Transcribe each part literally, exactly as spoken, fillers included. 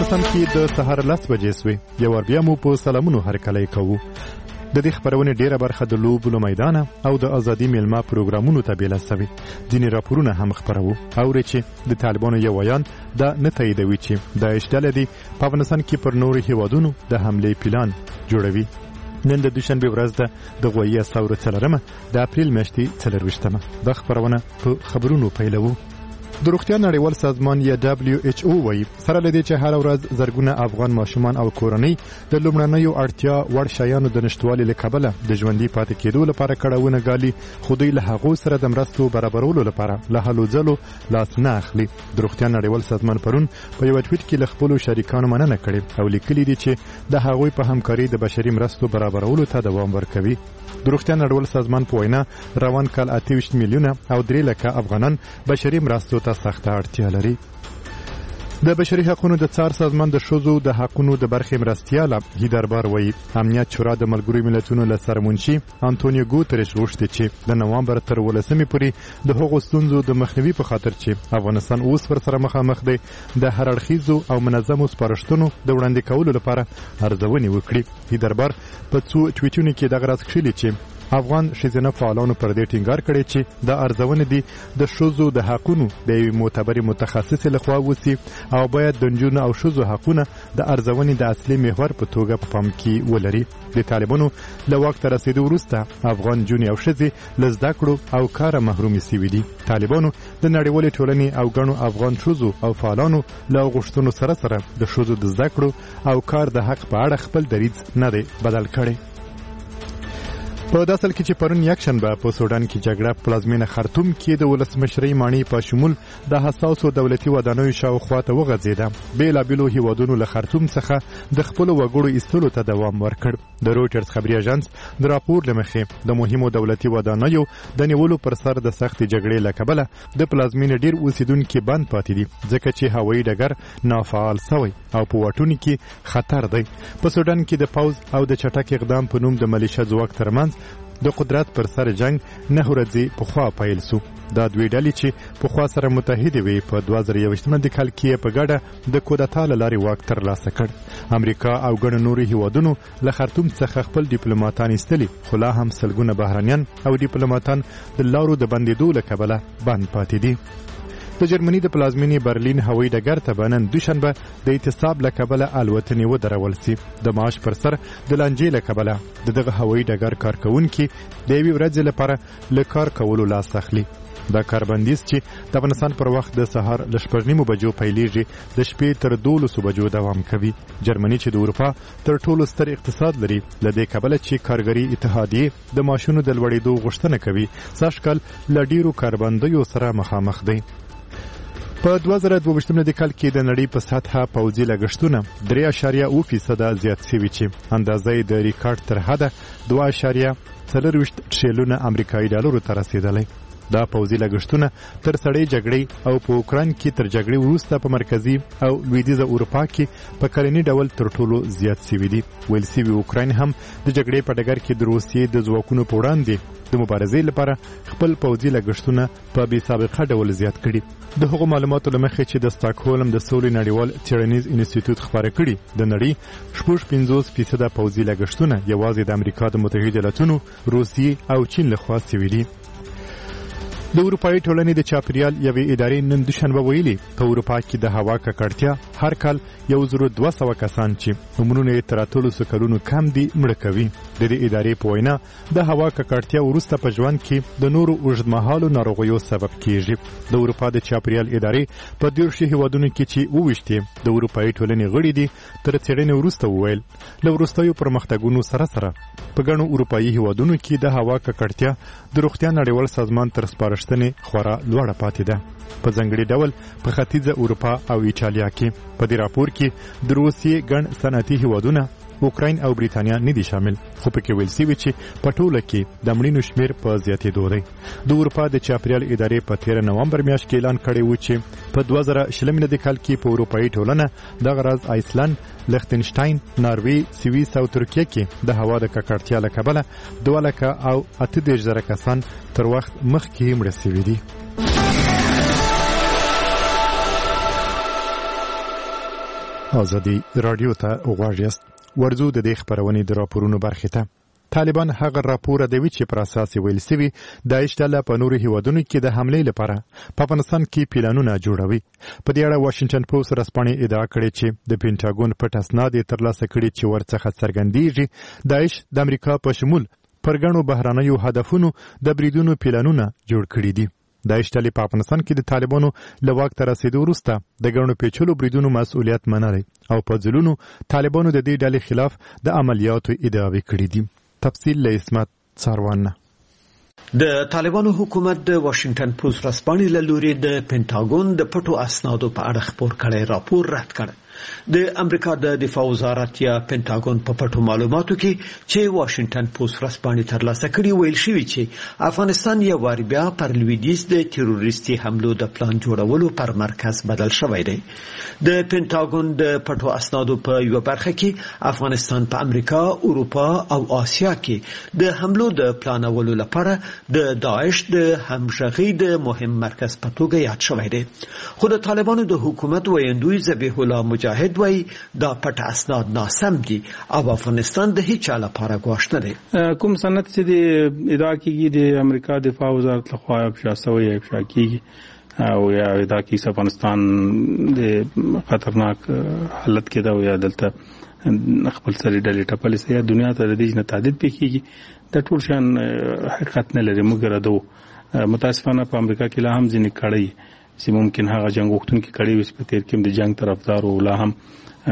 افغانستان کې د سهار لس بجې سوې یو وار بیا مو په سلامونو هرکلی کوو. د دې خبرونې ډیره برخه د لوبو له میدانه او د ازادي میلمه پروګرامونو ته بیله سوي. ځینې راپورونه هم خپروو اورې چې د طالبانو یو ویان دا نه تاییدوي چې داعش ډله دې په افغانستان کې پر نورو هیوادونو د حملې پلان جوړوي. نن د دوشنبې ورځ ده د غویي ثوره څلورمه د اپریل میاشتې څلرویشتمه. دا خبرونه په خبرونو پیلوو. د روغتیا نړیوال سازمان یا دبلیو ایچ او وایي سره له دې چې هر ورځ زرګونه افغان ماشومان او کورنۍ د لومړنیو اړتیا وړ شیانو د نشټوالي له کبله د ژوندي پاتې کېدو لپاره کړاوونه ګالي، خو دوی له هغو سره د مرستو برابرولو لپاره له هلو ځلو لاس نه اخلي. د روغتیا نړیوال سازمان پرون په یو ټویټ کې له خپلو شریکانو مننه کړې او لیکلي دي چې د هغوی په همکاري د بشري مرستو برابرولو ته دوام ورکوي. د روغتیا نړیوال سازمان په وینا روان کال اته ویشت میلیونه او درې لکه افغانان بشري مرستو ته سخته اړتیا لري. د بشري حقوقو د څار سازمان د ښځو د حقوقو د برخې مرستیاله هیدربار وایي امنیت شورا د ملګرو ملتونو له سرمنشي انټونیو ګوتریش غوښتي چې د نوامبر تر ولسمې پورې د هغو ستونزو د مخنیوي په خاطر چې افغانستان اوس ورسره مخامخ دی د هر اړخیزو او منظمو سپارښتنو د وړاندې کولو لپاره ارزونې وکړي. هیدربار په څو ټویټونو کې دغه راز کښلي چې افغان ښځینه فعالانو پر دې ټینګار کړی چې د ارزونې دي د ښځو د حقونو د یوې معتبرې متخصصې لخوا وسي او باید د نجونو او ښځو حقونه د ارزونې د اصلي محور په توګه په پام کې ولري. د طالبانو له واک ته رسېدو وروسته افغان نجونې او ښځې له زده کړو او کاره محرومې سوي دي. طالبانو د نړیوالې ټولنې او ګڼو افغان ښځو او فعالانو له غوښتنو سره سره د ښځو د زده کړو او کار د حق په اړه خپل دریځ نه دی بدل کړی. په داسې حال کې چې پرون یکشنبه په سودان کې جګړه په پلازمینه خرطوم کې د ولسمشرۍ ماڼۍ په شمول د حساسو دولتي ودانیو شاوخوا ته وغځېده. بېلابېلو هیوادونو له خرطوم څخه د خپلو وګړو ایستلو ته دوام ورکړ. د رویټرز خبري اژانس د راپور له مخې د مهمو دولتي ودانیو د نیولو پر سر د سختې جګړې له کبله د پلازمینې ډېر اوسیدونکي بند پاتې دي ځکه چې هوایي ډګر نافعال سوی او په واټونو کې خطر دی. په سودان کې د پوځ او د چټک اقدام په نوم د ملیشه ځواک ترمنځ د قدرت پر سر جنگ نه ورځي په خوا پیل سو. دا دوی ډلې چې په خوا سره متحدې وي په دوه زره یوویشتمه د کال کې په ګډه د کودتا له لارې واک ترلاسه کړ. امریکا او ګڼو نورو هیوادونو له خرطوم څخه خپل ډیپلوماتان ایستلي، خو لا هم سلګونه بهرنیان او ډیپلوماتان د لارو د بندېدو له کبله بند پاتې دي. د جرمني د پلازمینې برلین هوایي ډګر ته به نن دوشنبه د اعتصاب له کبله الوتنې ودرول سي. د معاش پر سر د لانجې له کبله د دغه هوایي ډګر کارکوونکي د یوې ورځې لپاره له کار کولو لاس اخلي. دا کاربندیز چې د افغانستان پر وخت د سهار له شپږ نیمو بجو پیلیږي د شپې تر دولسو بجو دوام کوي. جرمني چې د اروپا تر ټولو ستر اقتصاد لري له دې کبله چې کارګري اتحادیې د معاشونو د لوړېدو غوښتنه کوي سږکال له ډېرو کاربندیو سره مخامخ دی. په دوه زره دوه ویشتم د کال کې د نړۍ په سطحه پوځي لګښتونه درې اعشاریه اوه فیصده زیات شوي چې اندازه یې د ریکارډ تر حده دوه اعشاریه څلرویشت ټریلیونه امریکایي ډالرو ته رسېدلی. دا پوځي لګښتونه تر سړې جګړې او په اوکراین کې تر جګړې وروسته په مرکزي او لویدیځه اروپا کې په کلني ډول تر ټولو زیات شوي دي. ویل شوي اوکراین هم د جګړې په ډګر کې د روسیې د ځواکونو په وړاندې د مبارزې لپاره خپل پوځي لګښتونه په بې سابقه ډول زیات کړي. د هغو معلوماتو له مخې چې د سټاکهولم د سولې نړیوال څېړنیز انسټیټیوټ خپاره کړي د نړۍ شپږ پنځوس فیصده پوځي لګښتونه یوازې د امریکا د متحده ایالاتونو، روسیې او چین لخوا شوي دي. د اروپایي ټولنې د چاپیریال یوې ادارې نن دوشنبه ویلي په اروپا کې د هوا ککړتیا هر کال یو زر دوه سوه کسان چې عمرونه یې تر اتلسو کلونو کم دي مړه کوي. د دې ادارې په وینا د هوا ککړتیا وروسته په ژوند کې د نورو اوږدمهالو ناروغیو سبب کیږي. د اروپا د چاپیریال ادارې په دېرشو هیوادونو کې چې اوویشتې د اروپایي ټولنې غړي دي تر څېړنې وروسته وویل له وروستیو پرمختګونو سره سره په ګڼو اروپایي هیوادونو کې د هوا ککړتیا د روغتیا نړیوال سازمان تر سپارښتنې خورا لوړه پاتې ده. په ځانګړي ډول په ختیځه اروپا او ایټالیا کې. په دې راپور کې د روسیې ګڼ صنعتي هیوادونه اوکراین او بریتانیا نه دي شامل، خو پکې ویل شوي چې په ټوله کې د مړینو شمېر په زیاتېدو دی. د اروپا د چاپیریال ادارې په تېره نومبر میاشت کې اعلان کړی و چې په دوه زره شلم کال کې په اروپایي ټولنه دغه راز آیسلند، لختنشتاین، ناروې، سویس او ترکیه کې د هوا د ککړتیا له کبله دوه لکه او اته دېرش زره کسان تر وخت مخکې مړه شوي دي. آزادی رادیو ته غواړئ ورزو د دې خبرونې د راپورونو برخې ته. طالبان هغه راپور دی چې پر اساس ویل سوي داعش ډله په نورو هیوادونو کې د حملې لپاره په افغانستان کې پلانونه جوړوي. په دې اړه واشنگټن پوسټ رسپانې ادعا کړې چې د پینټاګون پټ اسناد یې ترلاسه کړي چې ورڅخه څرګندېږي داعش د امریکا په شمول پر ګڼو بهرنیو هدفونو د بریدونو پلانونه جوړ کړي دي. داعش ډلې په افغانستان کې د طالبانو له واک ته رسېدو وروسته د ګڼو پیچلو بریدونو مسؤلیت منلی او په ځلونو طالبانو د دې ډلې خلاف د عملیاتو ادعاوې کړي دي. تفصیل له اسمت څاروان. د طالبانو حکومت د واشنگټن پوسټ رسپانې له لوري د پینټاګون د پټو اسنادو په اړه خبر کړی راپور رد کړ. د امریکا د دفاع وزارت یا پینټاګون په پټو معلوماتو کې چې واشنگټن پوسټ رسپانې ترلاسه کړي ویل شوی چې افغانستان یو وار بیا پر لویدیځ د تروریستي حملو د پلان جوړولو پر مرکز بدل شوی دی. د پینټاګون د پټو اسنادو په یو برخه کې افغانستان په امریکا، اروپا او آسیا کې د حملو د پلانولو لپاره د داعش د همغږي د مهم مرکز په توګه یاد شوی دی. خو د طالبانو د حکومت ویاندوی ذبیح الله مجاهد وایي دا پټ اسناد ناسم دي او افغانستان د هیڅ چا لپاره ګواښ نه دی. کوم سند چې د ادعا کیږي د امریکا دفاع وزارت لخوا افشا شوی افشا کیږي او یا ادعا کیږي افغانستان د خطرناک حالت کې دا او یا دلته خپل سری ډلې ټپلې سي دنیا ته د دې نه تعدید پکېږي د ټول شان حقیقت نه لري. مګر دا متاسفانه په امریکا کې لا هم ځینې کړي چې ممکن هغه جنگ وختونکو کړي وي په تیر کې د جنگ طرفدار او لا هم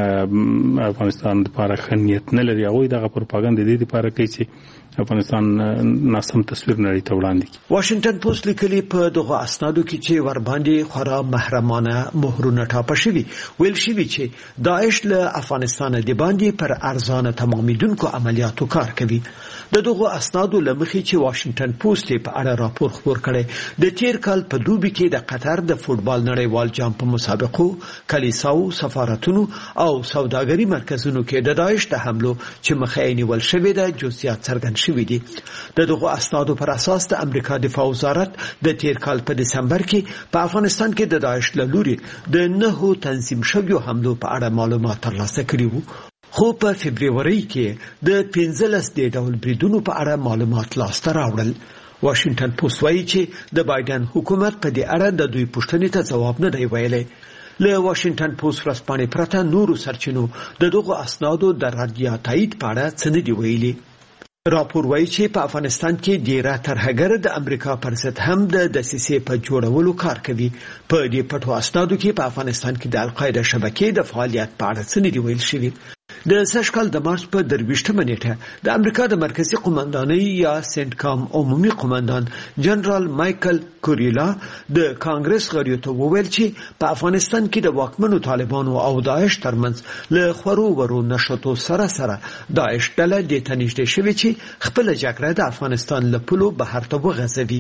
افغانستان لپاره خنیت نه لري. هغه دغه پروپاګاندا د دې لپاره کوي چې افغانستان ناسم تصویر نړۍ ته وړاندې کړي. واشنگټن پوسټ لیکلي په دغه اسنادو کې چې ور باندې خورا محرمانه مهرونه ټاپه شوي ویل شوي چې داعش له افغانستان د باندې پر ارزانه تمامیدونکو عملیاتو کار کوي. د دغه اسنادو لمخې چې واشنگټن پوسټ په اړه راپور خبر کړي د تیر کال په دوبي کې د قطر د فوتبال نړیوال جام په مسابقو، کلیساو، سفارتونو او سوداګري مرکزونو کې د داعش د حملو چې مخه نیول شوې ده جزئیات څرګند شوي دي. د دغه اسنادو پر اساس د امریکا دفاع وزارت د تیر کال په دسمبر کې په افغانستان کې د داعش له لوري د نهو تنظیم شویو حملو په اړه معلومات ترلاسه کړي وو. خو په فبرवरी کې د پنځلس د ډول بریدونو په اړه معلومات لاسته راوړل. واشنگټن پوسټ وایي چې د بایدن حکومت په دې اړه د دوی پوښتنې ته ځواب نه دی ویلی. له واشنگټن پوسټ رسپانې پرته نورو سرچینو د دغه اسنادو د رد یا تایید په اړه څه نه دي ویلي. راپور وایي چې په افغانستان کې ډیره ترهګر د امریکا پر ضد هم د دسیسې په جوړولو کار کوي. په دې پټو اسنادو کې په افغانستان کې د القاعده شبکې د فعالیت په اړه څه نه دي ویل شوي. د سږ کال د مارچ په درویشتمه نیټه د امریکا د مرکزی قومندانۍ یا سنټکام عمومي قومندان جنرال مایکل کوریلا د کانګرس غړیو ته وویل چې په افغانستان کې د واکمنو طالبانو او داعش ترمنځ له خورو ورو نشټو سره سره داعش ډله د تنشته شوی چې خپل جګړه د افغانستان له پلو بهر ته وغځوي.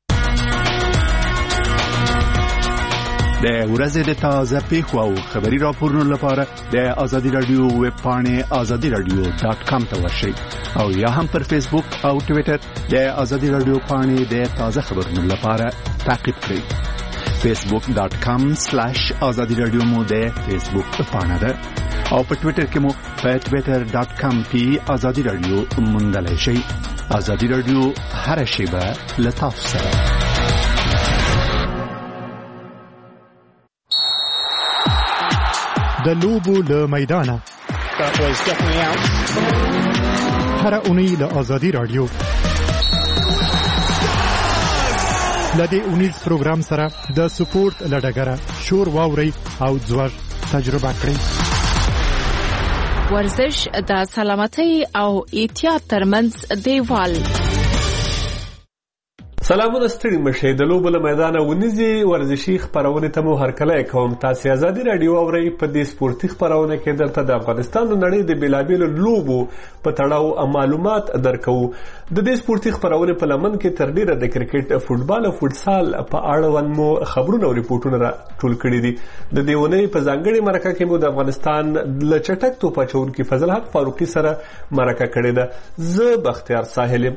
د ورځې د تازه پیښو او خبري راپورونو لپاره د آزادي رادیو ویب پاڼې آزادي رادیو ډاټ کام ته ورشئ او یا هم پر فیسبوک او ټوئیټر د آزادي رادیو پاڼې د تازه خبرونو لپاره تعقیب کړئ. فیسبوک ډاټ کام سلیش آزادي رادیو مو د فیسبوک پاڼه ده او په ټوئیټر کې مو په ټوئیټر ډاټ کام پی آزادي رادیو موندلای شئ. آزادي رادیو هر شیبه له تاسو سره. د لوبو له میدانه هر اونۍ له آزادي رادیو لدې اونیز پروګرام سره د سپورت لډګره شور واوري او ځوړ تجربه کړئ. ورزش د سلامتۍ او احتیاط ترمنځ دیوال. سلامونه ستړي مشه د لوبو له میدانه ونیزي ورزشي خبرونه ته مو هرکلی کوم. تاسو آزادي رادیو اورئ. په دې سپورتي خبرونه کې درته د افغانستان د نړۍ د بیلابیلو لوبو په تړاو معلومات درکو. د دې سپورتي خبرونه په لمن کې تر ډیره د کرکټ، فوتبال او فوتسال په اړه مو خبرونه او ریپورتونه را ټول کړي دي. د دې ونې په ځانګړي مرکه کې مو د افغانستان ل چټک توپ اچونکي فضل حق فاروقي سره مرکه کړې ده. زه بختیار ساحل.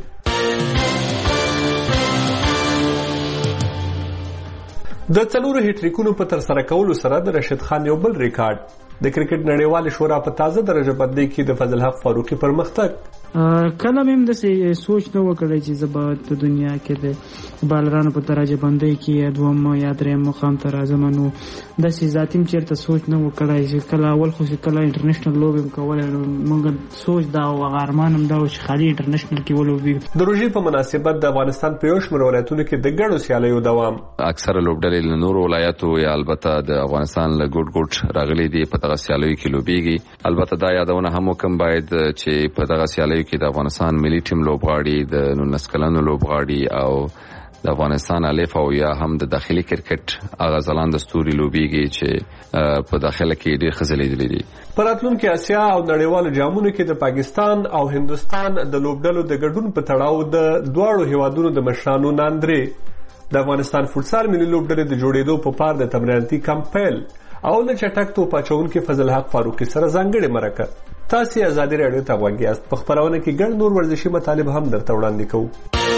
د څلورو هټریکونو په تر سره کولو سره د رشید خان یو بل ریکارډ د کرکټ نړیوال شورا په تازه درجه بندۍ کې د فضل حق فاروقي پرمختګ کله مې د سوچ نه وکړی چې زه به د دنیا کې د بالرانو په درجه بندۍ کې یا دوم یا دریم مقام ته راځم. نو داسې ذاتي مې چېرته سوچ نه وکړی چې کله اول خو چې کله انټرنیشنل لوبې م کولی نو موږ سوچ دا او هغه ارمان هم دا و چې خالي انټرنیشنل کې ولوبېږو. د روژې په مناسبت د افغانستان په یو شمېر ولایتونو کې د ګډو سیالیو دوام اکثره لوبډلې له نورو ولایتو یا البته د افغانستان له ګوټ ګوټ راغلي دي په دغه سیالیو کې لوبېږي. البته دا یادونه هم وکړم باید چې په دغه سیالیو کې د افغانستان ملي ټیم لوبغاړي د نولس کلنو لوبغاړي او د افغانستان الف او یا هم د داخلي کرکټ هغه ځلانده ستوري لوبېږي چې په داخله کې ډېر ښه ځلېدلي دي. په راتلونکي اسیا او نړیوالو جامونو کې د پاکستان او هندوستان د لوبډلو د ګډون په تړاو د دواړو هیوادونو د مشرانو ناندرې د افغانستان فوټسال ملي لوبډلې د جوړېدو په پار د تمریناتي کمپ پیل او د چټک توپ اچوونکي فضل حق فاروقي سره ځانګړې مرکه. تاسو ازادي رادیو ته غوږ یاست. په خبرونه کې ګڼ نور ورزشي مطالب هم درته وړاندې کوو.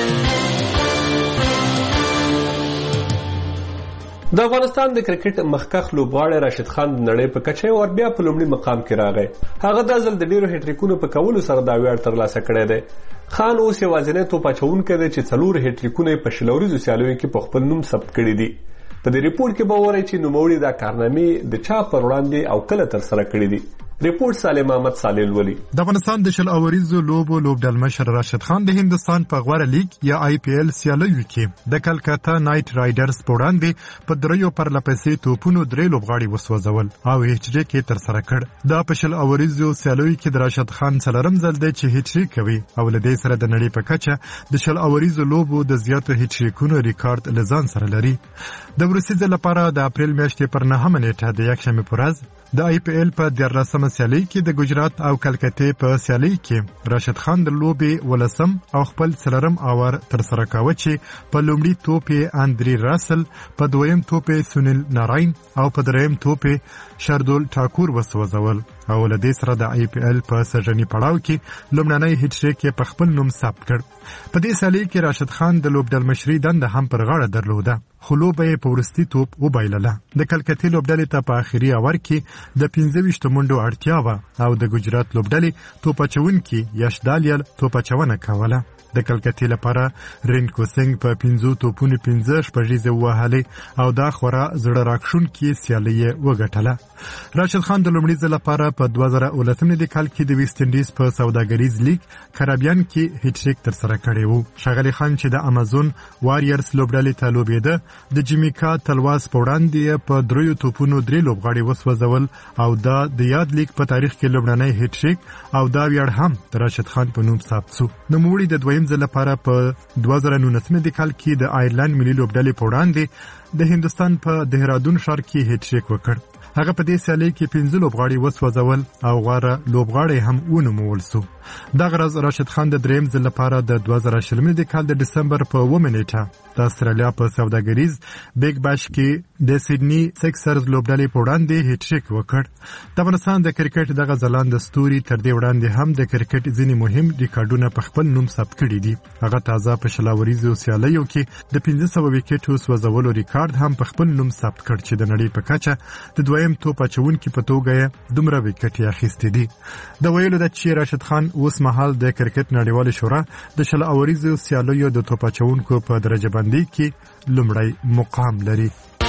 د افغانستان د کرکټ مخکښ لوبغاړی راشد خان د نړۍ په کچه ور بیا په لومړي مقام کې راغی. هغه د ځل د ډیرو هټریکونو په کولو سره دا ویاړ ترلاسه کړی دی. خان اوس یوازینی توپ اچوونکی دی چې څلور هټریکونه په شلوريزو سیالیو کې په خپل نوم ثبت کړي دي. په دې ریپورت کې به وایي چې نوموړي دا کارنامې د چا پر وړاندې او کله تر سره کړي دي. ریپورت سالم احمد صالح ولی. د افغانستان د شل اوریزو لوبو لوبډل مشر راشد خان د هندستان په غوړه لیګ یا آی پی ایل سیالیو کې د کلکتا نایټ رایډرز په وړاندې په دریو پرلپسې توپونو درې لوبغاړي وسوځول او هیټریک یې تر سره کړ. دا په شل اوریزو سیالیو کې د راشد خان څلورم ځل دی چې هیټریک کوي او له دې سره د نړۍ په کچه د شل اوریزو لوبو د زیاتو هیټریکونو ریکارډ لزان سره لري. د وروستي ځل لپاره د اپریل میاشتې پر نهمه نیټه د یکشنبې په ورځ د آی پی ایل په دیارلسمه سیالۍ کې د ګجرات او کلکتې په سیالۍ کې راشد خان د لوبې ولسم او خپل څلورم اوور تر سره کاوه چې په لومړي توپ یې اندري راسل، په دویم توپ یې سونیل ناراین او په دریم توپ یې شردول ټاکور وسوځول او له دې سره د آی پی ایل په سژني پړاو کې لومړنی هټریک یې په خپل نوم ثبت کړ. په دې سیالۍ کې راشد خان د لوبډل مشري دنده هم پر غاړه درلوده خو لوبه یې په وروستي توپ وبایلله. د کلکتې لوبډلې ته په آخري اوور کې د پنځه ویشت منډو اړتیا وه او د ګجرات لوبډلې توپ اچوونکي یش دالیل توپ اچونه کوله. د کلکتې لپاره رینکو سنگ په پنځو توپونو پنځه شپږیزې ووهلې او دا خورا زړه راکښونکې سیالۍ یې وګټله. راشد خان د لومړي ځل لپاره په دوه زره اوولسم کال کې د ویسټ انډیز په سوداګریز لیګ کریبیان کې هټریک تر سره کړی و. ښاغلی خان چې د امازون واریر لوبډلې ته لوبېده د جمیکا تلواز په وړاندې په دریو توپونو درې لوبغاړي وسوځول او دا د یاد لیګ په تاریخ کې لومړنی هټریک او دا ویاړ هم د راشد خان په نوم ثبت شو. نوموړي د دویم ځل لپاره په دوه زره نولسم کال کې د آیرلند ملي لوبډلې په وړاندې د هندوستان په دهرادون ښار کې هټریک وکړ. هغه په دې سیالۍ کې پنځه لوبغاړي وسوځول او غوره لوبغاړی هم ونومول شو. دغه ورځ راشد خان د دریم ځل لپاره د دوه زره شلم کال د ډسمبر په اوومه نیټه د استرالیا په سوداګریز بیگ باش کې د سیدني سکسرز لوبډلې په وړاندې هټریک وکړ. د افغانستان د کرکټ دغه ځلانده ستوري تر دې وړاندې هم د کرکټ ځینې مهم ریکارډونه په خپل نوم ثبت کړي دي. هغه تازه په شلاوریزو سیالیو کې د پنځه سوه وکټو سوځولو ریکارډ هم په خپل نوم ثبت کړ چې د نړۍ په کچه د دویم توپ اچوونکي په توګه یې دومره وکټې اخیستې دي. د ویلو ده چې راشد خان اوس مهال د کرکټ نړیوالې شورا د شل اوریزو سیالیو د توپ اچوونکو په درجه بندۍ کې لومړی مقام لري.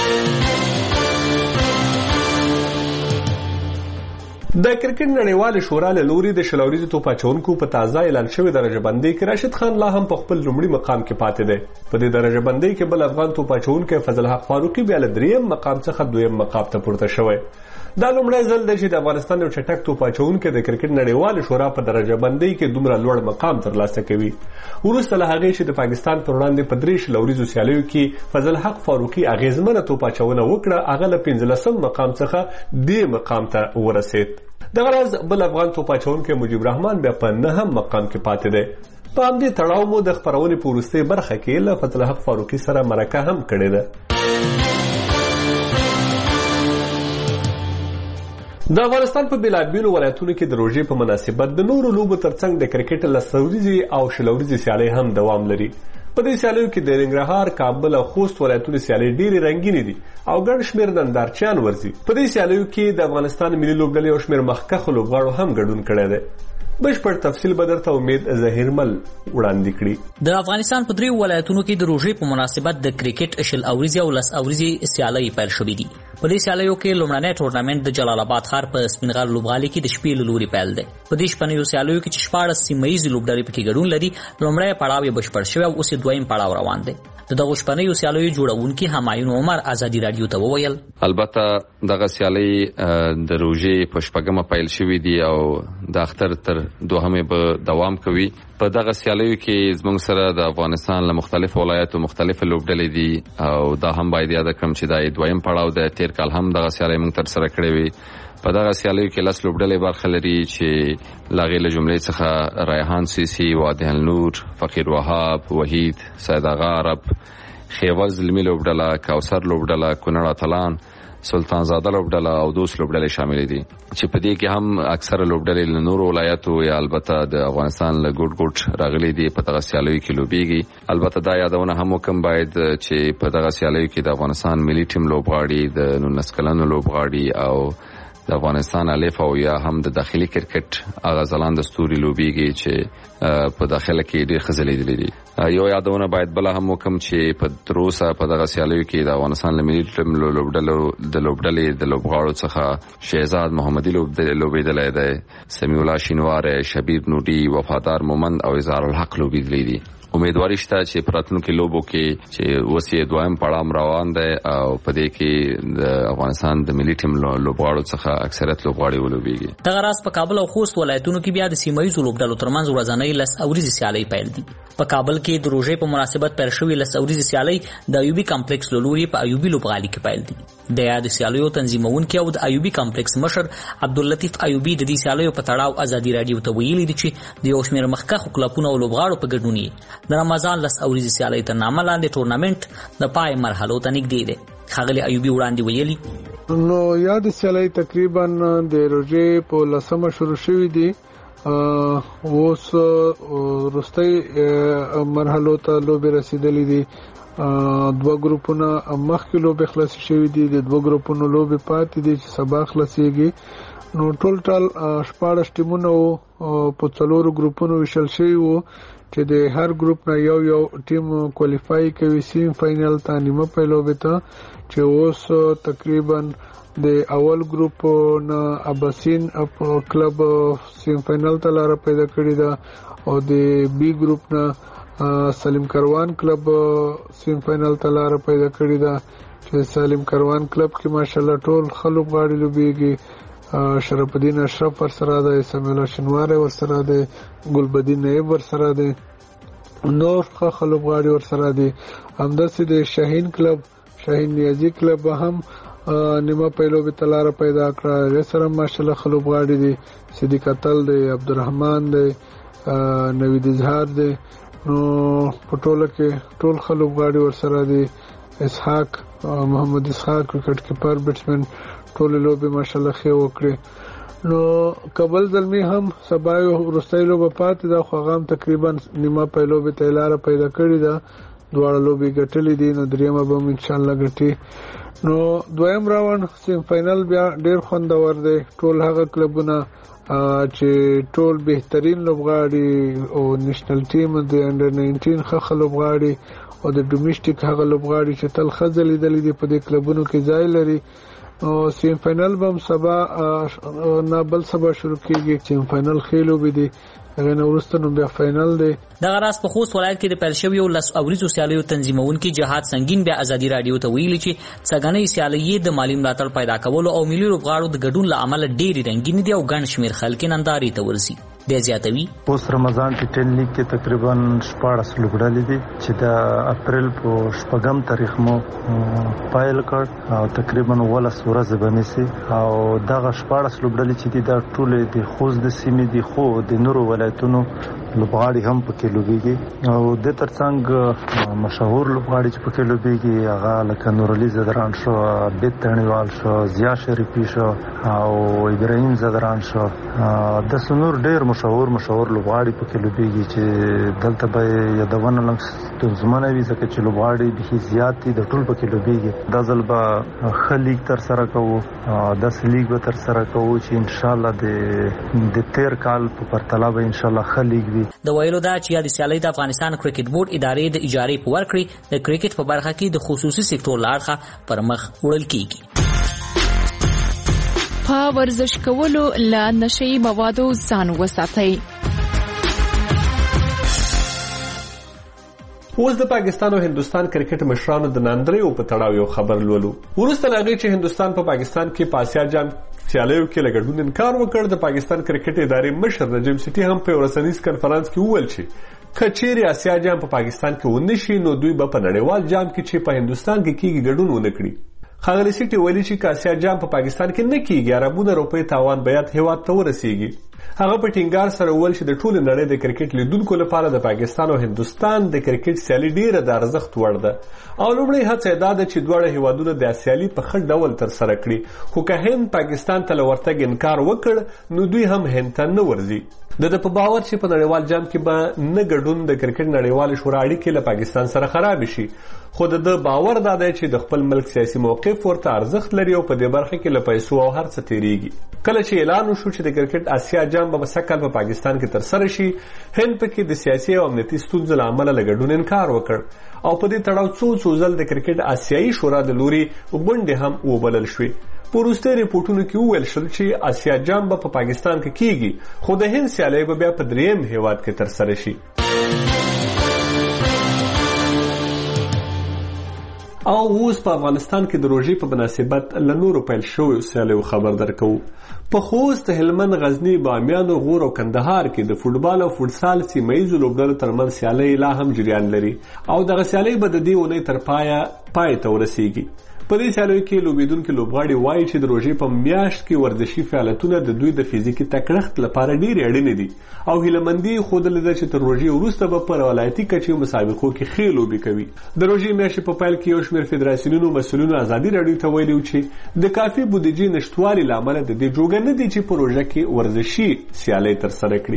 د کرکټ نړیوالې شورا له لوري د شل اوریزو توپ اچوونکو په تازه اعلان شوی درجه بندۍ کې راشد خان لا هم په خپل لومړي مقام کې پاتې دی. په دې درجه بندۍ کې بل افغان توپ اچوونکی فضل حق فاروقي بیا له دریم مقام څخه دویم مقام ته پورته شوی. دا لومړی ځل دی چې د افغانستان یو چټک توپ اچوونکی د کرکټ نړیوالې شورا په درجه بندۍ کې دومره لوړ مقام ترلاسه کوي. وروسته له هغې چې د پاکستان پر وړاندې په درې شل اوریزو سیالیو کې فضل حق فاروقي اغیزمنه توپ اچونه وکړه، هغه له پنځلسم مقام څخه دې مقام ته ورسېد. دغه ورځ بل افغان توپ اچوونکی مجيب رحمان بیا په نهم مقام کې پاتې دی. په همدې تړاو مو د خپرونې په وروستۍ برخه کې له فضل حق فاروقي سره مرکه هم کړې ده. د افغانستان په بیلابیلو ولایتونو کې د روژې په مناسبت د نورو لوبو ترڅنګ د کرکټ لس اوریزې او شل اوریزې سیالۍ هم دوام لري. په دې سیالیو کې د ننګرهار، کابل او خوست ولایتونو سیالۍ ډېرې رنګینې دي او ګڼ شمېر نندارچیان ورځي. په دې سیالیو کې د افغانستان ملي لوبډلې یو شمېر مخکښو لوبغاړو هم ګډون کړی دی. بشپړ تفصیل به درته امید ظهیرمل وړاندې کړي. د افغانستان په دریو ولایتونو کې د روژې په مناسبت د کرکټ شل اوریزي او لس اوریزي سیالۍ پیل شوې دي. په دې سیالیو کې لومړنی ټورنمنټ د جلال آباد ښار په سپینغر لوبغالي کې د شپې له لوري پیل دی. په دې شپنیو سیالیو کې چې شپاړس سیمه ییزې لوبډلې پکې ګډون لري، لومړی پړاو یې بشپړ شوی او اوس دویم پړاو روان دی. د دغه شپنیو سیالیو جوړونکي همایون عمر آزادي رادیو ته وویل: البته دغه سیالۍ د روژې په شپږمه پیل شوې دي او د اختر تر دوهمې به دوام کوي. په دغه سیالیو کې زموږ سره د افغانستان له مختلفو ولایتو مختلفې لوبډلې دي او دا هم باید یاد کړم چې دا دویم پړاو د تیر کال هم دغه سیالۍ موږ تر سره کړې وي. په دغه سیالیو کې لس لوبډلې برخه لري چې لاغې له جملې څخه ریحان سیسی، وادي النور، فقیر وهاب، وحید، سید آغا عرب، خیول زلمی لوبډله، کوثر لوبډله، کونړ اتلان، سلطان زاده لوبډله او دوس لوبډلې شامل دي چې په دې کې هم اکثره لوبډلې له نورو ولایتو یا البته د افغانستان له ګوټ ګوټ راغلي دي په دغه سیالیو کې لوبېږي. البته دا یادونه هم وکم باید چې په دغه سیالیو کې د افغانستان ملي ټیم لوبغاړي، د نولس کلنو لوبغاړي او د افغانستان الف او یا هم د داخلي کرکټ هغه ځلان د ستوري لوبېږي چې په داخله کې ډېر ښه ځلېدلي دي. یو یادونه باید بله هم وکم چې په تروسه په دغه سیالیو کې د افغانستان له ملي ټیم لوبډلو د لوبډلې د لوبغاړو څخه شهزاد محمدي لوبېدلی دی، سمیع الله شینواری، شبیر نوري، وفادار مومند او اظهار الحق لوبېدلي دي. امیدواري شته چې په راتلونکي لوبو کې چې اوس یې دویم پړاو روان دی او په دې کې د افغانستان د ملي ټیم لوبغاړو څخه اکثریت لوبغاړي ولوبېږي. دغه راز په کابل او خوست ولایتونو کې بیا د سیمه ییزو لوبډلو ترمنځ ورځنۍ لس اوریزې سیالۍ پیل دي. په کابل کې د روژې په مناسبت پیل شوې لس اوریزې سیالۍ د ایوبي کمپلیکس له لوري په ایوبي لوبغالي کې پیل دي. د یاد سیالیو تنظیمونکي او د ایوبي کمپلیکس مشر عبداللطیف ایوبي د دې سیالیو په تړاو آزادي رادیو ته ویلي دي چې د یو شمېر مخکښو کلبونو او لوبغاړو په ګډون یې د رمضان لس اوریزې سیالۍ تر نامه لاندې ټورنمنټ د پای مرحلو ته نږدې دی. ښاغلي ایوبي وړاندې ویلي: نو یاد سیالۍ تقریبا د روژې په لسمه شروع شوې دي. اوس وروستۍ مرحلو ته لوبې رسیدلې دي. دوه ګروپونه مخکې لوبې خلاصې شوې دي، د دوه ګروپونو لوبې پاتې دي چې سبا خلاصېږي. نو ټول ټال شپاړس ټیمونه په څلورو ګروپونو ویشل شوي وو چې د هر ګروپ نه یو یو ټیم کوالیفای کوي سیم فاینل ته، نیمه پای لوبې ته، چې اوس تقریبا د اول ګروپ نه اباسین کلب سیم فاینل ته لاره پیدا کړې ده او د بی ګروپ نه سلیم کروان کلب سیم فاینل ته لاره پیدا کړې ده چې سلیم کروان کلب کې ماشاءالله ټول خلک غاړي لوبېږي. شرف الدین اشرف ورسره دی، سمیع الله شینواری ورسره دی، ګلبدین نایب ورسره دی، نور ښه خلک غاړي ورسره دي. همداسې د شاهین کلب، شاهین نیازي کلب هم نیمه پیلو به تلاره پیدا کړه، هغه سره ماشاءالله خلک غاړي دي. صدیق اتل دی، عبدالرحمن دی، نوید اظهار دی. نو په ټوله کې ټول خلک غاړي ورسره دي. اسحاق محمد اسحاق وکټ کیپر بیټسمن ټول لوبې ماشاءالله ښه وکړي. نو کابل زلمی هم سبا یو وروستۍ لوبه پاتې ده، خو هغه هم تقریبا نیمه پای لوبې ته یې لاره پیدا کړې ده. دواړه لوبې ګټلې دي، نو دریمه به هم انشاءالله ګټي. نو دویم راوند سیم فاینل بیا ډېر خوندور دی. ټول هغه کلبونه چې ټول بهترین لوبغاړي او نېشنل ټیم د انډر ناینټین ښه لوبغاړي او د ډومیسټیک هغه لوبغاړي چې تل ښه ځلېدلي دي په دې کلبونو کې ځای لري. سیم فاینل به هم سبا نه بل سبا شروع کېږي. سیم فاینل ښې لوبې دي، هغې نه وروسته نو بیا فاینل دی. دغه راز په خوست ولایت کې د پیل شویو لس اوریزو سیالیو تنظیمونکي جهاد سنگین بیا آزادي رادیو ته ویلي چې څګنۍ سیالۍ د مالي ملاتړ پیدا کولو او ملي لوبغاړو د ګډون له امله ډېرې رنګینې دي او ګڼ شمېر خلک نندارې ته ورځي. بیا زیاتوي: اوس رمضان ټي ټن لیګ کې تقریبا شپاړس لوبډلې دي چې د اپریل په شپږم تاریخ مو پایل کړ او تقریبا ولس ورځې به نیسي. او دغه شپاړس لوبډلې چې دي دا ټولې د خوست د سیمې دي، خو د نورو ولایتونو لوبغاړي هم پکې لوبيږي او د ترڅنګ مشهور لوبغاړي چې پکې لوبيږي هغه لکه نور علي زدران شو، بیت تڼیوال شو، ضیا شریفي شو او ابراهیم زدران شو. د سنور ډېر مشهور مشهور لوبغاړي پکې لوبيږي چې دلته به یادونه لنګ ستونزمنه وي ځکه چې لوبغاړي به زیات دي، د ټول پکې لوبيږي. د ځل به خلیګ تر سره کوو، د سلیګ به تر سره کوو چې ان شاء الله د د تیر کال په پرتله به ان شاء الله خلیګ وي. د ویلو دا چې د سیالۍ د افغانستان کرکټ بورډ ادارې د اجارې په ورکړې د کرکټ په برخه کې د خصوصي سکتور لاړخه پر مخ وړل کیږي. په ورزش کولو له نشي موادو ځان وساتئ. اوس د پاکستان او هندستان کرکټ مشرانو د ناندریو په تړاو یو خبر لولو. وروسته له هغې چې هندستان په پاکستان کې په آسیا جام سیالیو کې له ګډون انکار وکړ، د پاکستان کرکټ ادارې مشر نجم سیټي هم په یو رسنیز کنفرانس کې وویل چې که چیرې آسیا جام په پاکستان کې ونه شي نو دوی به په نړیوال جام کې چې په هندستان کې کېږي ګډون ونه کړي. ښاغلي سیټي ویلي چې که آسیا جام په پاکستان کې نه کېږي اربونه روپۍ تاوان باید هېواد ته ورسیږي. هغه په ټینګار سره وویل چې د ټولې نړۍ د کرکټ لیدونکو لپاره د پاکستان او هندستان د کرکټ سیالي ډیره د ارزښت وړ ده او لومړی هڅه یې دا ده چې دواړه هیوادونه د سیالي په ښه ډول ترسره کړي. خو که هند پاکستان ته له ورتګ انکار وکړ نو دوی هم هند ته نه ورځي. د ده په باور چې په نړیوال جام کې به نه ګډون د کرکټ نړیوالې شورا اړیکې له پاکستان سره خراب شي. خو د ده باور دا دی چې د خپل ملک سیاسي موقف ورته ارزښت لري او په دې برخه کې له پیسو او هر څه تیریږي. کله چې اعلان وشو چې د کرکټ آسیا جام به سږ کال په پاکستان کې ترسره شي، هند پکې د سیاسي او امنیتي ستونزو له امله له ګډون انکار وکړ او په دې تړاو څو څو ځل د کرکټ آسیایي شورا د لوري غونډې هم وبلل شوې. په وروستي ریپورټونو کې وویل شول چې آسیا جام به په پاکستان کې کیږي، خو د هند سیالۍ به بیا په دریم هیواد کې ترسره شي. او اوس په افغانستان کې د روژې په مناسبت له نورو پیل شویو سیالیو خبر درکوو. په خوست، هلمند، غزني، بامیانو، غور او کندهار کې د فوټبال او فوټسال سیمه ییزو لوبډلو ترمنځ سیالۍ لا هم جریان لري او دغه سیالۍ به د دې اونۍ تر پایه پای ته ورسیږي. په دې سیالیو کې لوبیدونکي لوبغاړي وایي چې د روژې په میاشت کې ورزشي فعالیتونه د دوی د فزیکي تکړښت لپاره ډېرې اړینې دي او هیلهمندي ښودلې ده چې تر روژې وروسته به په ولایتي کچې مسابقو کې ښې لوبې کوي. د روژې میاشتې په پیل کې یو شمېر فدراسیونونو مسؤلینو ازادي راډیو ته ویلي چې د کافي بودیجې نشتوالي له امله د دې جوګه نه دي چې په روژه کې ورزشي سیالۍ ترسره کړي.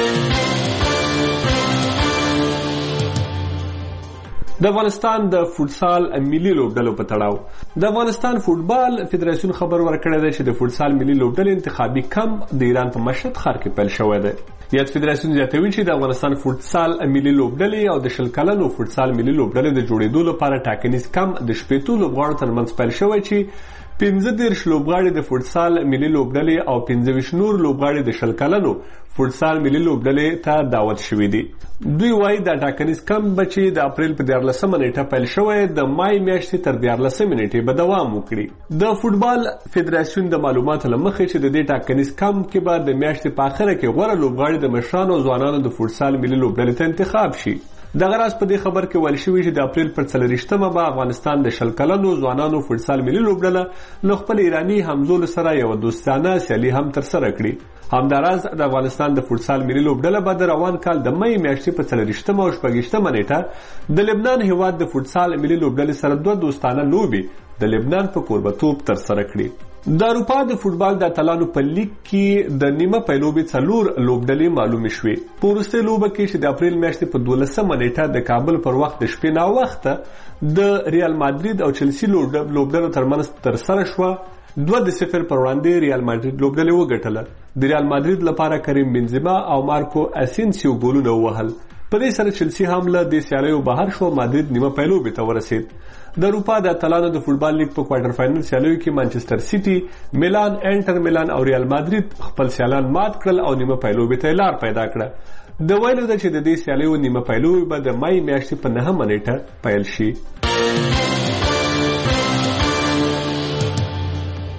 د افغانستان د فوټسال ملي لوبډلو په تړاو د افغانستان فوټبال فدراسیون خبر ورکړی دی چې د فوټسال ملي لوبډلې انتخابي کمپ د ایران په مشهد ښار کې پیل شوی دی. یاد فدراسیون زیاتوي چې د افغانستان فوټسال ملي لوبډلې او د شل کلنو فوټسال ملي لوبډلې د جوړېدو لپاره ټاکنیز کمپ د شپېتو لوبغاړو ترمنځ پیل شوی چې پنځه دېرش لوبغاړي د فوټسال ملي لوبډلې او پنځه ویشت نور لوبغاړي د شل کلنو فوټسال ملي لوبډلې ته دعوت شوي دي. دوی وایي دا ټاکنیز کمپ به چې د اپریل په دیارلسمه نیټه پیل شوی د مای میاشتې تر دیارلسمې نیټې به دوام وکړي. د فوټبال فدراسیون د معلوماتو له مخې چې د دې ټاکنیز کمپ کې به د میاشتې په اخره کې غوره لوبغاړي د مشرانو او ځوانانو د فوټسال ملي لوبډلې ته انتخاب شي. دغه راز په دې خبر کې ویل شوي چې د اپریل پر څلوېښتمه به افغانستان د شل کلنو ځوانانو فوټسال ملي لوبډله له خپل ایراني همزولو سره یوه دوستانه سیالي هم ترسره کړي. همداراز د افغانستان د فوټسال ملي لوبډله به د روان کال د مۍ میاشتې په څلوېښتمه او شپږویشتمه نیټه د لبنان هیواد د فوټسال ملي لوبډلې سره دوه دوستانه لوبې د لبنان په کوربتوب ترسره کړي. د اروپا د فوټبال د اتلانو په لیګ کې د نیمه پیلوبې څلور لوبډلې معلومې شوې. په وروستۍ لوبه کې چې د اپریل میاشتې په دولسمه نیټه د کابل پر وخت د شپې ناوخته د ریال مادرید او چلسي لوبډلو ترمنځ ترسره شوه، دوه د صفر پر وړاندې ریال مادرید لوبډلې وګټله. د ریال مادرید لپاره کریم بنزما او مارکو اسینسیو ګولونه ووهل. په دې سره چلسي هم له دې سیالیو بهر شو، مادرید نیمه پیلوبې ته ورسید. د اروپا د اتلانو د فوټبال لیګ په کوارټر فاینل سیالیو کې مانچستر سیټي، میلان، انټر میلان او ریال مادرید خپل سیالان مات کړل او نیمه پیلوبې ته لار پیدا کړه. د ویلو ده چې د دې سیالیو نیمه پیلوبې به د مای میاشتې په نهمه نیټه پیل شي.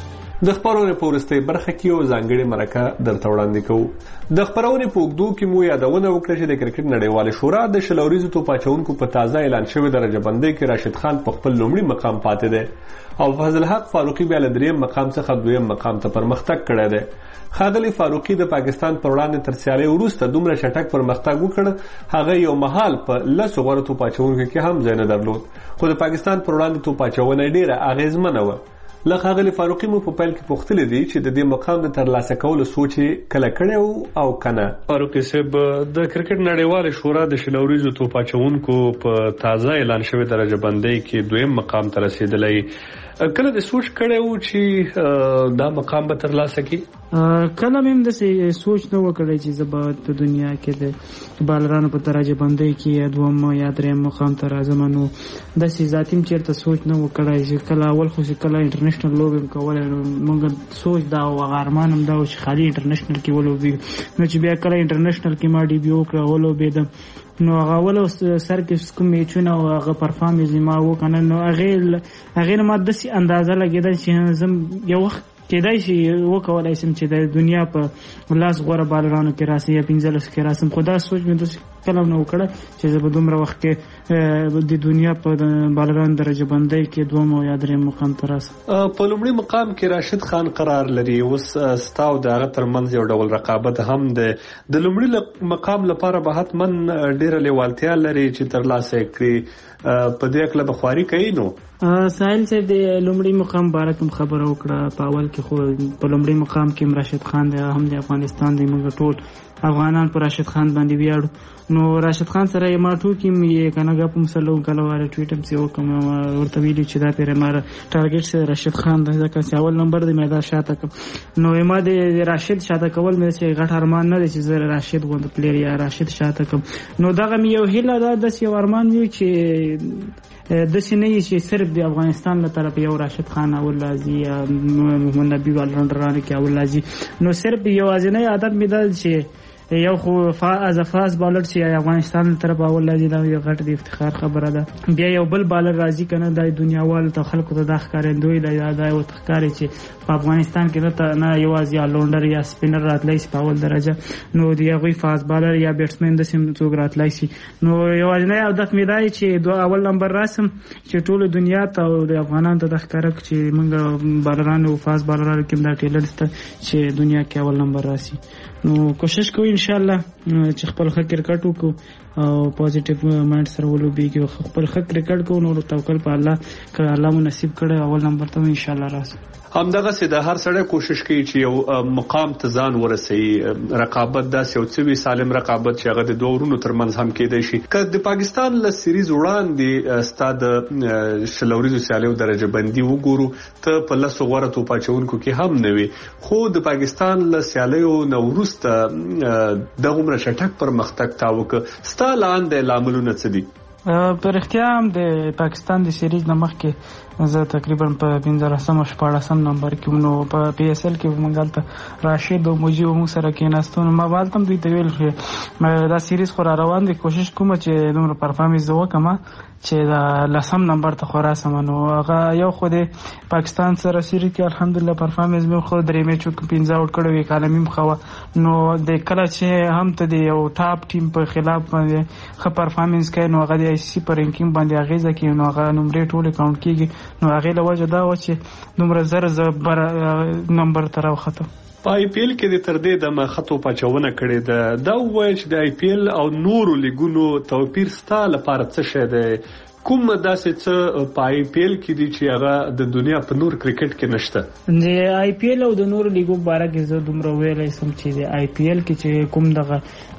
د خبرونې په وروستۍ برخه کې یو ځانګړې مرکه درته وړاندې کوو. د خبرونې په اوږدو کې مو یادونه وکړه چې د کرکټ نړیوالې شورا د شل اوریزو توپ اچوونکو په تازه اعلان شوې درجه بندۍ کې راشد خان په خپل لومړي مقام پاتې دی او فضل حق فاروقي بیا له دریم مقام څخه دویم مقام ته پرمختګ کړی دی. ښاغلي فاروقي د پاکستان پر وړاندې تر سیالۍ وروسته دومره چټک پرمختګ وکړ، هغه یو مهال په لسو غوره توپ اچوونکو کې هم ځای نه درلود، خو د پاکستان پر وړاندې توپ اچونه ډېره اغېزمنه وه. له ښاغلي فاروقي مو په پیل کې پوښتلي دي چې د دې مقام د ترلاسه کولو سوچ یې کله کړی او که نه. فاروقي صاحب، د کرکټ نړیوالې شورا د شل اوریزو توپ اچوونکو په تازه اعلان شوې درجه بندۍ کې دویم مقام ته رسېدلی، کله د سوچ کړی و چې دا مقام به ترلاسه کړي؟ کله مې هم داسې سوچ نه و کړی چې زه به په دنیا کې د بالرانو په درجه بندۍ کې دوم یا دریم مقام ته راځم. نو داسې ذاتي م چېرته سوچ نه و کړی چې کله اول خو چې کله انټرنیشنل لوبې م کولی، نو موږ سوچ دا و هغه ارمان هم دا و چې خالي انټرنیشنل کې ولوبېږو. نو چې بیا کله انټرنیشنل کې ما ډیبیو وکړه ولوبېدم، نو هغه اول سر کې کوم میچونه او هغه پرفارمنس ما وکړه، نو هغې هغې نه ما داسې اندازه لګېده چې زه یو وخت کېدای شي وکولای شم چې د دنیا په لاس غوره بالرانو کې راسم یا پنځلسو کې راسم، خو دا سوچ مې داسې کله نه وکړه چې زه به دومره وخت کې د دنیا په بالرانو درجه بندۍ کې دوم او یا دریم مقام ته راسم. په لومړي مقام کې راشد خان قرار لري، اوس ستا او د هغه ترمنځ یو ډول رقابت هم دی. د لومړي مقام لپاره به حتما ډېره لیوالتیا لري چې ترلاسه یې کړي، په دې هکله به خواري کوي. نو ساحل صاحب د لومړي مقام باره کوم خبره وکړه، په اول کې خو په لومړي مقام کې راشد خان دی، هم د افغانستان دی، موږ ټول افغانان په راشد خان باندې ویاړو. نو راشد خان سره یې ما ټوکې م یې که نه ګپ هم سره کله واره ټویټ هم سې وکړم، ورته ویلي چې دا پیرې ما ټارګېټ سره راشد خان دی، ځکه چې اول نمبر دی مې دا شاته کړم. نو ما د راشد شاته کول مې چې غټ ارمان نه دی چې زه راشد غوندې پلیر یا راشد شاته کړم. نو دغه مې یو هیله ده، داسې یو ارمان وي چې داسې نه وي چې صرف د افغانستان له طرف یو راشد خان اول راځي یا محمد نبي بالرانډرانو کې اول راځي. نو صرف یوازینی عادت مې ده چې یو خو از فاست بالر چې افغانستان له طرف اول راځي، دا یو غټ د افتخار خبره ده. بیا یو بل بالر راځي که نه، د دنیاوالو ته خلکو ته دا ښکارندوی دی، دا یو ښکاري چې په افغانستان کې نه یوازې یا لونډر یا سپینر راتلی شي په اول درجه، نو د هغوی فاست بالر یا بیټسمین داسې څوک راتلی شي. نو یوازینی هدف مې دا دی چې دو اول نمبر راسم چې ټولو دنیا ته او د افغانانو ته دا ښکاره کړو چې موږ بالرانو فاست بالرانو کې دا ټیلنټ شته چې دنیا کې اول نمبر راسي. نو کوشش کوو انشاءالله چې خپل ښه کرکټ وکړو او پوزیټیو مایند سره ولوبېږو، خپل ښه کرکټ کوو، نو توکل په الله، که الله مو نصیب کړی اول نمبر ته انشاءالله راسو. همدغسې د هر سړی کوشش کوي چې یو مقام ته ځان ورسوي. رقابت داسې یو څه وي، سالم رقابت چې هغه د دوه ورونو ترمنځ هم کېدی شي. که د پاکستان له سیریز وړاندې ستا د شل اوریزو سیالیو درجه بندي وګورو، ته په لسو غوره توپ اچوونکو کې هم نه وي، خو د پاکستان له سیالیو نه وروسته دغومره چټک پرمختګ تا وکړه. ستا لاندې لاملونه څه دي؟ په رښتیا هم د پاکستان د سیریز نه مخکې زه تقریبا په پنځلسم او شپاړسم نمبر کې، نو په پی ایس ایل کې موږ هلته راشد او مجیب موږ سره کېناستو، نو ما به هلته هم دوی ته ویل چې دا سیریز خو را روان دی، کوشش کوم چې دومره پرفارمنس زه وکړم چې دا لسم نمبر ته خو راسم. نو هغه یو خو د پاکستان سره سیریز کې الحمدلله پرفارمنس مې خو درې میچو کې پنځه آوټ کړی وي، کاله مې هم ښه وه. نو د کله چې هم ته د یو ټاپ ټیم په خلاف باندې ښه پرفارمنس کوي، نو هغه د آی سی سی په رینکینګ باندې اغېزه کوي، نو هغه نمرې ټولې کاونټ کېږي. نو هغې له وجه دا وه چې دومره زر زه بره نمبر ته راوختم. په آی پی ایل کې د تر دې دمه ښه توپ اچونه کړې ده. دا ووایه چې د آی پی ایل او نورو لیګونو توپیر ستا لپاره څه شی دی؟ کوم داسې څه په آی پی ایل کې دي چې هغه د دنیا په نور کرکټ کې نشته؟ د آی پی ایل او د نورو لیګو په باره کې زه دومره ویلی سم چې د آی پی ایل کې چې کوم دغه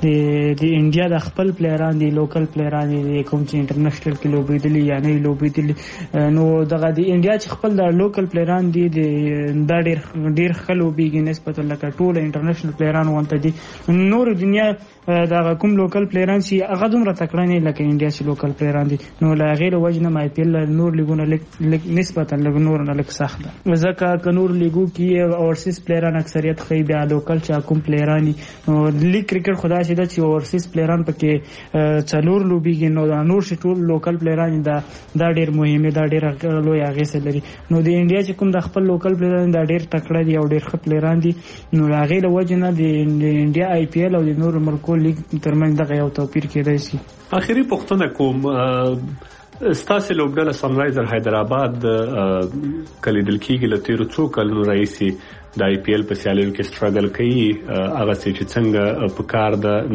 د انډیا د خپل پلیران دي، لوکل پلیران دي، کوم چې انټرنیشنل کې لوبېدلي یا نه لوبېدلي، نو دغه د انډیا چې خپل د لوکل پلیران دي دا ډېر ډېر ښه لوبېږي نسبت لکه ټول انټرنیشنل پلیران غونته دي. نور دنیا دا کوم لوکل پلیران چې هغه دومره تکړه نه لکه انډیا چې لوکل پلیران دي نو لا غیر وجنه مای پی ال نور لیګونه لیک نسبتا لګ نور نه لیک سخت ده ځکه ک نور لیګو کې اورسیز پلیران اکثریت خی بیا لوکل چې کوم پلیران نو لیګ کرکټ خدا شي د چې اورسیز پلیران پکې څلور لوبيږي نو نور شي ټول لوکل پلیران دا دا ډیر مهمه دا ډیر لوی هغه سره لري نو د انډیا چې کوم د خپل لوکل پلیران دا ډیر تکړه دي او ډیر ښه پلیران دي نو هغه له وجنه د انډیا آی پی ال او د نور ملکو لیګ ترمنځ دغه یو توپیر کېدای شي. اخیری پوښتنه کوم ستاسو لوبډله سنرایزر حیدرآباد کلیدل کېږي له تیرو څو کلونو راهیسې د آی پی ال په سیالیو کې سټرګل کوي هغه چې څنګه په کار د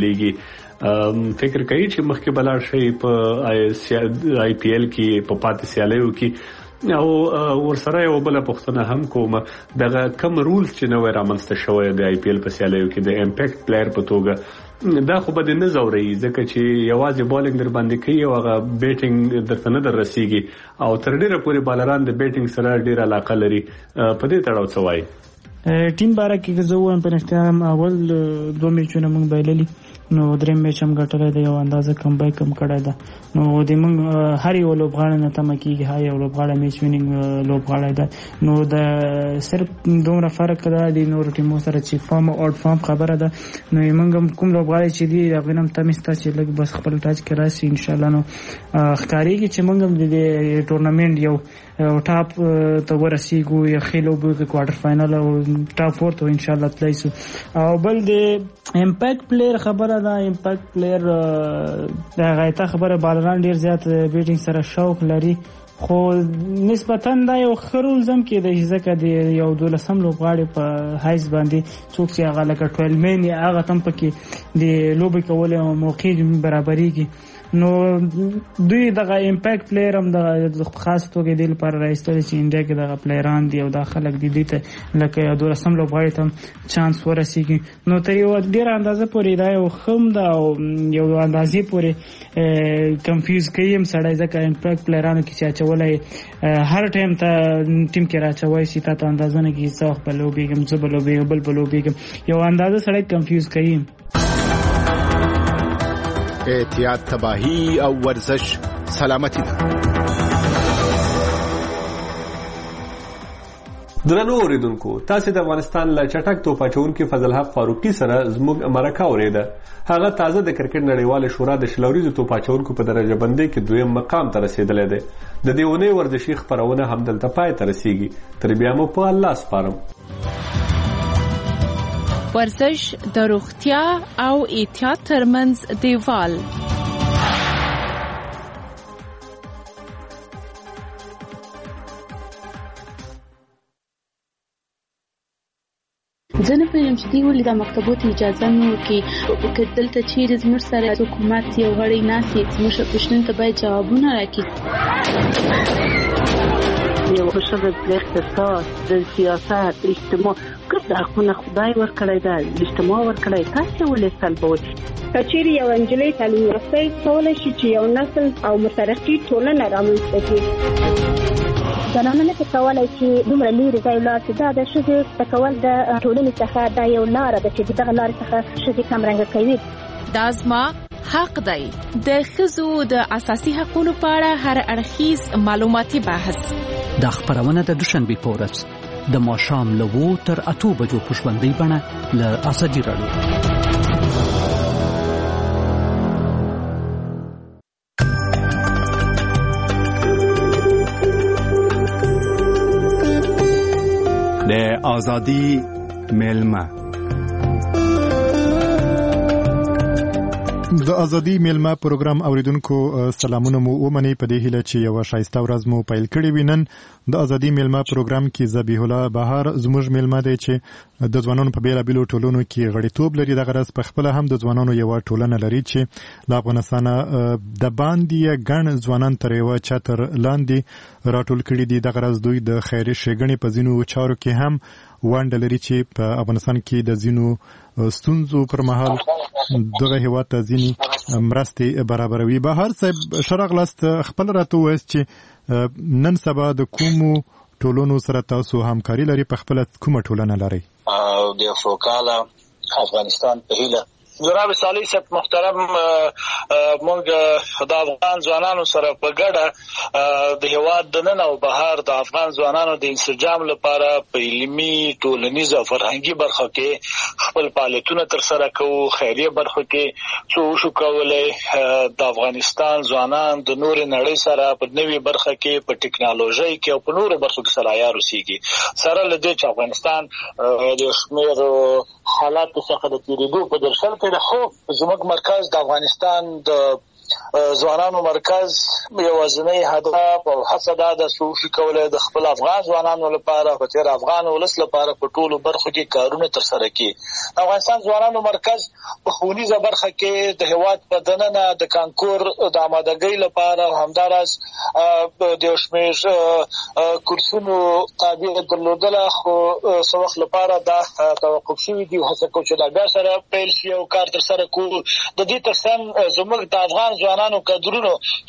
نزلېږي فکر کوي چې مخکې بلار شي په آی پی ال کې په پاتې سیالیو کې او ورسره یو بل پوښتنه هم کوم دغه کم رولز چې نو رامنځته شوی د آی پی ال په سیالیو کې د امپیکټ پلیئر په توګه دا خو به نه زوري ځکه چې یوازې بالینګ در باندې کوي او هغه بیټینګ درته نه در رسیږي او تر ډیره پورې بالران د بیټینګ سره ډیر علاقه لري په دې تړاو څه وایي ټیم باره کې زه وایم په اختیار اول دوه میچونه موږ بایللي نو درې میچ هم ګټلای دی یو اندازه کم بای کم کړای ده نو د موږ هر یو لوبغاړی نه تمه کیږي هر یو لوبغاړی میچ وینینګ لوبغاړی ده نو د صرف دومره فرق ده د نور ټیمو سره چې فارم او اؤټ فارم خبره ده نو موږ کوم لوبغاړی چې دی هغه نم تمستا چې لګ بس خپل ټاچ کرا سي ان شاء الله نو ښکاریږي چې موږ د ټورنمنت یو ټاپ ته ورسیږو یا خېلو به کوارټر فائنل او ټاپ فور ته ان شاء الله تلایسو او بل د امپیکټ پلیئر خبره دا امپیکټ پلیئر دا غایته خبره بالران ډیر زیات بیټینګ سره شوق لري خو نسبتا دا یو خرول زم کې د ځکه د یو دولسم لوبغاړي په هایز باندې څوک چې هغه لکه ټویل مین یا هغه تم پکې د لوبي کول او موقع برابرېږي نو دوی دغه امپیکټ پلیئر هم د خاص توګه د لپاره راځي چې انډیا کې دغه پلیئران دی او د خلک دی ته لکه دولسم لوبغاړي ته چانس ورسیږي نو تر یو ډیر اندازه پورې دا یو خم دا او یو اندازې پورې کنفیوز کوي هم سړی ځکه امپیکټ پلیئرانو کې چې اچولای هر ټایم ته ټیم کې راچوي چې تاسو اندازه نه کیږي څو په لوبېږم څو په لوبېږم بل په لوبېږم یو اندازه سړی کنفیوز کوي. احتیاط تباہی او ورزش سلامتی ده. درنو اوریدونکو تاسو د افغانستان له چټک توپ اچونکو فضل حق فاروقي سره زموږ مرکه اوریده هغه تازه د کرکټ نړیوال شورا د شلوريزو توپ اچونکو په درجه بندۍ کې دویم مقام ته رسیدلی دی د دې ونې ورزشي خبرونه هم دلته پای ته رسیږي تر بیا مو په الله سپارم. ورزش د روغتیا او احتیاط ترمنځ دیوال. زه نه پوهېږم چې دوی ولې دا مکتبو ته اجازه نه ورکوي که دلته چیرې زموږ سره حکومت یو غړی ناست وي زموږ پوښتنو ته باید جوابونه راکړي. یو ښه د اقتصاد د سیاست اجتماع ګرد حقونه خدای ورکړی ده اجتماع ورکړی تاسو ولې سلبوي کچېرې یو انجلۍ تعلیم یافته کولی شي چې یو نسل او مترقي ټولنه رامنځته کړي زنانه نه کولی چې دومره لرې ځای ولاړ شي دا د ښځې زده کول د ټولنې څخه دا یو لاره ده چې دغه لارې څخه ښځې کمرنګه کوي دا زما حق دی د ښځو د اساسي حقوقو په اړه هر اړخیز معلوماتي بحث دا خبرونه د دوشنبه په ورځ د ماښام له وو تر اتو بجو په ژوندۍ بڼه له ازادي راډیو. د ازادي میلمه د ازادي میلمه پروګرام اوریدونکو سلامونه مو ومني په دې هیله چې یو شایسته ورځ مو پیل کړی وینن. د ازادي میلمه پروګرام کې ذبیح الله بهار زموږ میلمه دی چې د ځوانانو په بیلابیلو ټولنو کې غړیتوب لري. دغه راز په خپل هم د ځوانانو یو ټولنه لري چې له افغانستان د باندې ګڼ ځوانان تر یو چتر لاندې راټول کړي دي. دغه راز دوی د خیري ښېګڼې په ځینو چارو کې هم ونډه لري چې په افغانستان کې د ځینو ستونزو پر مهال دغه هیواد ته ځینې مرستې برابروي. بهر صاحب شرغ لاست خپل راته وایست چې نن سبا د کومو ټولنو سره تاسو همکاري لري په خپل کومه ټولنه لري؟ د افریقا افغانستان په هیله جناب صالح صاحب محترم، موږ د افغان ځوانانو سره په ګډه د هیواد د نن او بهر د افغان ځوانانو د انسجام لپاره په علمي، ټولنیز او فرهنګي برخو کې خپل فعالیتونه ترسره کوو. خیریه برخو کې څه وشو کولای د افغانستان ځوانان د نورې نړۍ سره په نوې برخه کې په ټکنالوژي کې او په نورو برخو کې سره عیار اوسېږي، سره له دې چې افغانستان د شمېر حالات څخه د تېرېدو په درشل کې ده. خو زموږ مرکز د افغانستان د ځوانانو مرکز یوازینی هدف او هڅه دا ده چې وشي کولای د خپل افغان ځوانانو لپاره په تېر افغان ولس لپاره په ټولو برخو کې کارونه ترسره کړي. د افغانستان ځوانانو مرکز په ښوونیزه برخه کې د هېواد په دننه د کانکور د آمادګۍ لپاره او همداراز د یو شمېر کورسونو تابع درلودله، خو څه وخت لپاره دا توقف شوي دي. هڅه کوو چې دا بیا سره پیل شي او کار ترسره کړو. د دې تر څنګ زموږ د افغان ځوانانو کادرونو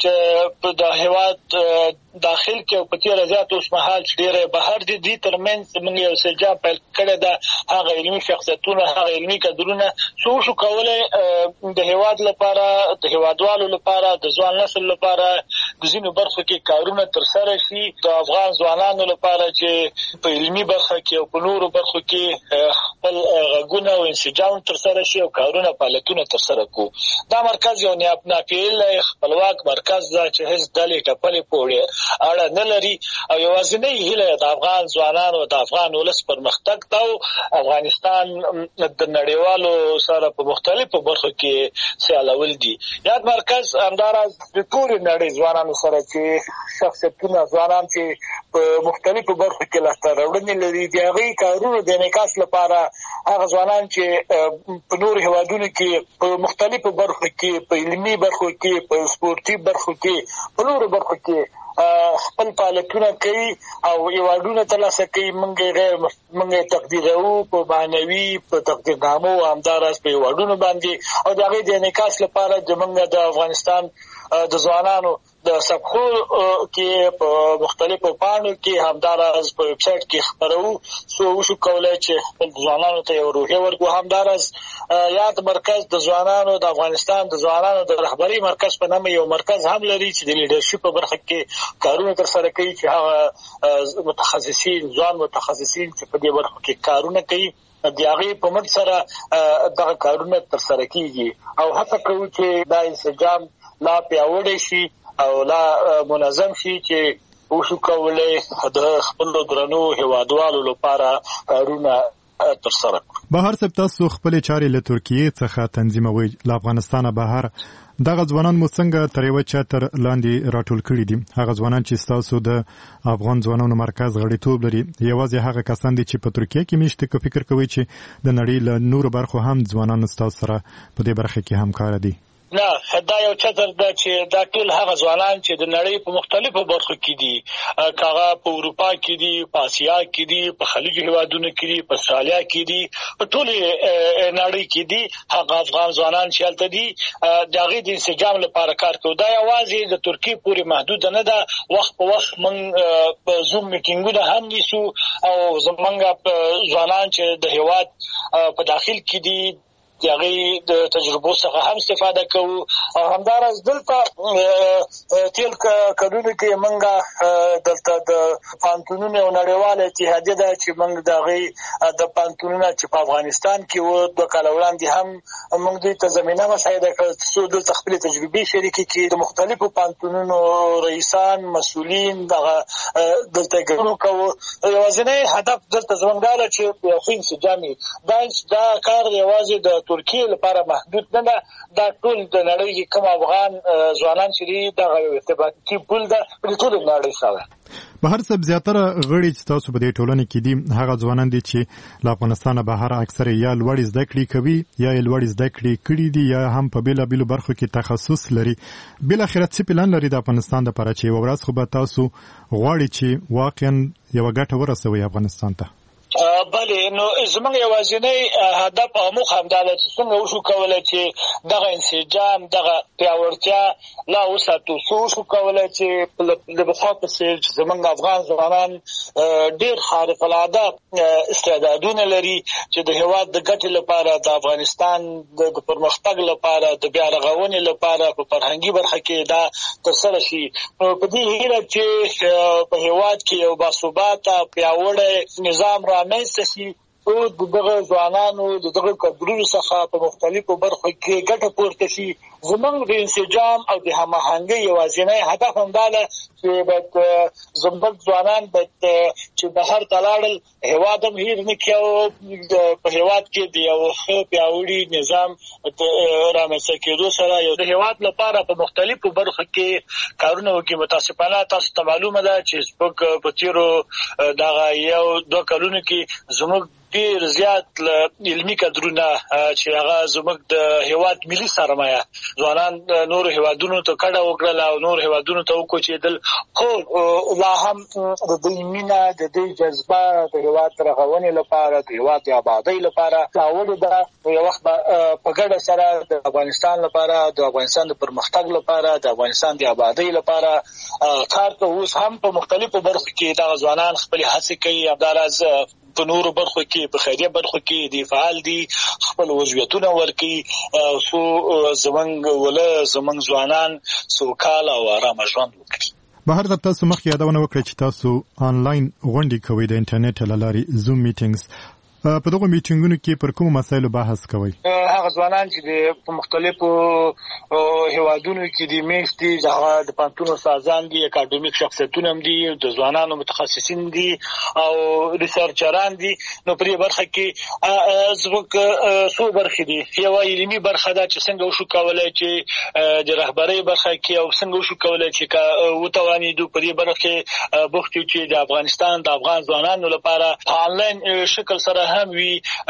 چې د هېواد داخل کې او په تېره زیات اوسمهال چې ډېره بهر دي، دې ترمنځ موږ یو انسجام پیل کړی ده. هغه علمي شخصیتونه، هغه علمي کادرونه څه وشو کولی د هېواد لپاره، د هېوادوالو لپاره، د ځوان نسل لپاره د ځینو برخو کې کارونه ترسره شي. د افغان ځوانانو لپاره چې په علمي برخه کې او په نورو برخو کې خپل غږونه او انسجام ترسره شي او کارونه فعالیتونه ترسره کړو. دا مرکز یو ناپېیلی خپلواک مرکز ده چې هېڅ ډلې ټپلې پورې اړه نه لري او یوازینۍ هیله د افغان ځوانانو د افغان ولس پرمختګ ته او افغانستان د نړیوالو سره په مختلفو برخو کې سیالول دي. یاد مرکز همداراز د ټولې نړۍ ځوانانو سره چې شخصیتونه، ځوانان چې په مختلفو برخو کې لاسته راوړنې لري، د هغوی کارونو د انعکاس لپاره هغه ځوانان چې په نورو هېوادونو کې په مختلفو برخو کې، په علمي برخو کې، په سپورتي برخو کې، په نورو برخو کې خپل فعالیتونه کوي او ایوارډونه ترلاسه کوي. موږ غیر موږ تقدیروو په معنوي، په تقدیرنامو، همداراز په ایوارډونو باندې او د هغې د انعکاس لپاره زموږ د افغانستان د ځوانانو د صفحو کې په مختلفو پاڼو کې همداراز په ویب سایټ کې خپروو. څو وشو کولی چې خپل ځوانانو ته یو روحیه ورکړو. همداراز یاد مرکز د ځوانانو د افغانستان د ځوانانو د رهبرۍ مرکز په نامه یو مرکز هم لري چې د لیډرشپ په برخه کې کارونه ترسره کوي، چې هغه متخصصین، ځوان متخصصین چې په دې برخو کې کارونه کوي، د هغې په مټ سره دغه کارونه ترسره کېږي او هڅه کوو چې دا انسجام لا پیاوړی شي او لا منظم شي چې وشو کولی د خپلو درنو هېوادوالو لپاره کارونه ترسره کړو. بهر صاحب، تاسو خپلې چارې له ترکیې څخه تنظیموئ. له افغانستانه بهر دغه ځوانان مو څنګه تر یوه چتر لاندې راټول کړي دي؟ هغه ځوانان چې ستاسو د افغان ځوانانو مرکز غړیتوب لري، یوازې هغه کسان دي چې په ترکیه کې میشته، که فکر کوئ چې د نړۍ له نورو برخو هم ځوانان ستاسو سره په دې برخه کې همکاره دي؟ نه، دا یو چتر ده چې دا ټول هغه ځوانان چې د نړۍ په مختلفو برخو کې دي، که هغه په اروپا کې دي، په اسیا کې دي، په خلیجي هېوادونو کې دي، په استرالیا کې دي، په ټولې نړۍ کې دي، هغه افغان ځوانان چې هلته دي د هغې د انسجام لپاره کار کوو. دا یوازې د ترکیې پورې محدوده نه ده. وخت په وخت موږ په زوم میټینګونه هم نیسو او زموږ ځوانان چې د هېواد په داخل کې دي د هغې د تجربو څخه هم استفاده کوو. او همداراز دلته تېر کلونو کې موږ دلته د پوهنتونونو یو نړیواله اتحادیه ده چې موږ د هغې د پوهنتونونه چې په افغانستان کې وو دوه کاله وړاندې هم موږ دوی ته زمینه مساعده کړه څو دلته خپلې تجربې شریکې کړي. د مختلفو پوهنتونونو رئیسان، مسؤلین دغه دلته ګډون کوو. یوازینی هدف دلته زموږ دا ده چې یو ښه انسجام وي. دا کار یوازې د ترکیې لپاره محدود نه ده، دا ټول د نړۍ کې کوم افغان ځوانان چې دي دغه یو ارتباطي پول ده په ټولې نړۍ سره. بهر صاحب، زیاتره غړي چې تاسو په دې ټولنې کې دي هغه ځوانان دي چې له افغانستانه بهر اکثر یا لوړې زده کړې کوي یا یې لوړې زده کړې کړي دي یا هم په بېلابېلو برخو کې تخصص لري. بالاخره څه پلان لري د افغانستان دپاره چې یوه ورځ خو به تاسو غواړئ چې واقعا یوه ګټه ورسوئ افغانستان ته؟ بله نو زموږ یوازینی هدف او موخه همدا ده چې څنګه وشو کولای چې دغه انسجام دغه پیاوړتیا لا وساتو څو وشو کولای چې د بخوا په څېر چې زموږ افغان ځوانان ډېر خارق العاده استعدادونه لري چې د هېواد د ګټې لپاره د افغانستان د پرمختګ لپاره د بیا رغونې لپاره په فرهنګي برخه کې دا ترسره شي. په دې هیله چې په هېواد کې یو باثباته پیاوړی نظام رامنځته شي او دغه ځوانانو دغه کډرونو څخه په مختلفو برخو کې ګټه پورته شي. زموږ د انسجام او د هماهنګۍ یوازینی هدف همدا ده چې باید زموږ ځوانان باید چې بهر ته لاړل هېواد هم هېر نه کړي او په هېواد کې د یو ښه پیاوړي نظام رامنځته کېدو سره یو د هېواد لپاره په مختلفو برخو کې کارونه وکړي. متاسفانه تاسو ته معلومه ده چې زموږ په تېرو دغه یو دوه کلونو کې زموږ ډېر زیات علمي کادرونه چې هغه زموږ د هېواد ملي سرمایه ځوانان نورو هېوادونو ته کډه وکړل او نورو هېوادونو ته وکوچېدل، خو لا هم د دوی مینه د دوی جذبه د هېواد رغونې لپاره د هېواد د آبادۍ لپاره پیاوړې ده. یو وخت په ګډه سره د افغانستان لپاره د افغانستان د پرمختګ لپاره د افغانستان د آبادۍ لپاره کار کوو. اوس هم په مختلفو برخو کې دغه ځوانان خپلې هڅې کوي. همداراز په نورو برخو کې په خیریه برخو کې دي فعال دي، خپل وضعیتونه ورکوي څو زموږ ولس زموږ ځوانان سوکاله او ارامه ژوند وکړي. بهر د تاسو مخکې یادونه وکړه چې تاسو آنلاین غونډې کوئ د انټرنیټ له لارې زوم میټینګز. په دغه میټینګونو کې پر کومو مسایلو بحث کوئ؟ هغه ځوانان چې په مختلفو هیوادونو کې دي میشت دي، هغه د پوهنتون استادان دي، اکاډمیک شخصیتونه هم دي، د ځوانانو متخصصین دي او ریسرچران دي. نو په دې برخه کې زموږ څو برخې دي. یوه علمي برخه ده چې څنګه وشو کولی چې د رهبرۍ برخه کې او څنګه وشو کولی چې وتوانېدو په دې برخه کې بوخت یو چې د افغانستان د افغان ځوانانو لپاره په آنلاین شکل سره هم وي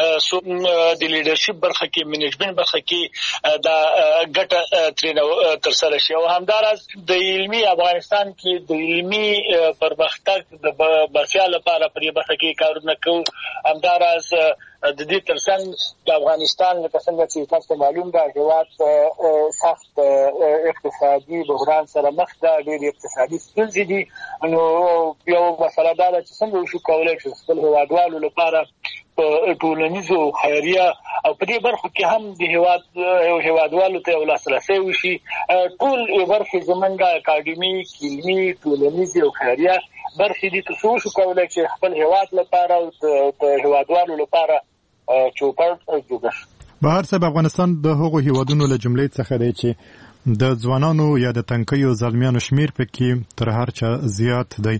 د لیډرشپ برخه کې منیجمنت برخه کې دا ګټه ترې ترسره شي. او همداراز د علمي افغانستان کې د علمي پرمختګ د برخیا لپاره په دې برخه کې کارونه کوو. همداراز د دې ترڅنګ د افغانستان لکه څنګه چې تاسو معلوم ده هېواد سخت اقتصادي بحران سره مخ ده، ډېرې اقتصادي ستونزې دي. نو یو مسله دا ده چې څنګه وشو کولی چې خپل هېوادوالو لپاره په ټولنیزو خیریه او په دې برخو کې هم د هېواد هېوادوالو ته یو لاسرسی وشي. ټول برخې زموږ اکاډمیک علمي ټولنیزې او خیریه برخې دي تر څو وشو کولی چې خپل هېواد لپاره او د هېوادوالو لپاره چوپړ جوړ شي. بهر صاحب، افغانستان د هغو هېوادونو له جملې څخه دی چې د ځوانانو یا د تنکیو زلمیانو شمیر پکې تر هر چا زیات دی.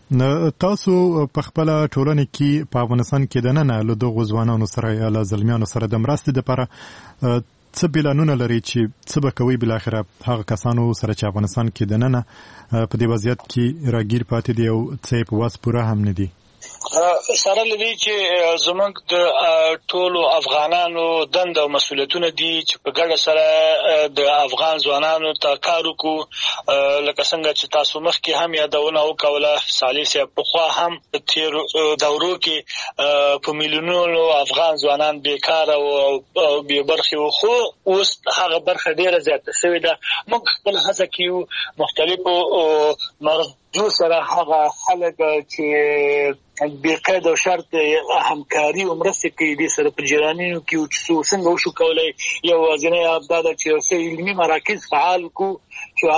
تاسو په خپل ټولنه کې په افغانستان کې د نن له دغو ځوانانو سره یا له زلمیانو سره د مرستې لپاره څه پلانونه لري چې څه به کوي بالاخره هغه کسانو سره چې افغانستان کې د نن په دې وضعیت کې راګیر پاتې دي او څه په واس پوره هم نه دي؟ سره لري چې زموږ د ټولو افغانانو دند او مسؤلیتونه دي چې په ګډه سره د افغان ځوانانو ته کار وکړو. لکه څنګه چې تاسو مخکې هم یادونه وکوله، صالح صاحب پخوا هم په تېرو دورو کې په میلیونونو افغان ځوانان بیکاره او بې برخې وو، خو اوس هغه برخه ډېره زیاته شوې ده. موږ خپل هڅه کوو مختلفو مغزو سره هغه خلک چې بقید او شرط همکاري او مرسته کوي دې سره په جیرانینو کې چې څنګه وشو کولی یو ځینې دا ده چې یو څه علمي مراکز فعال کړو چې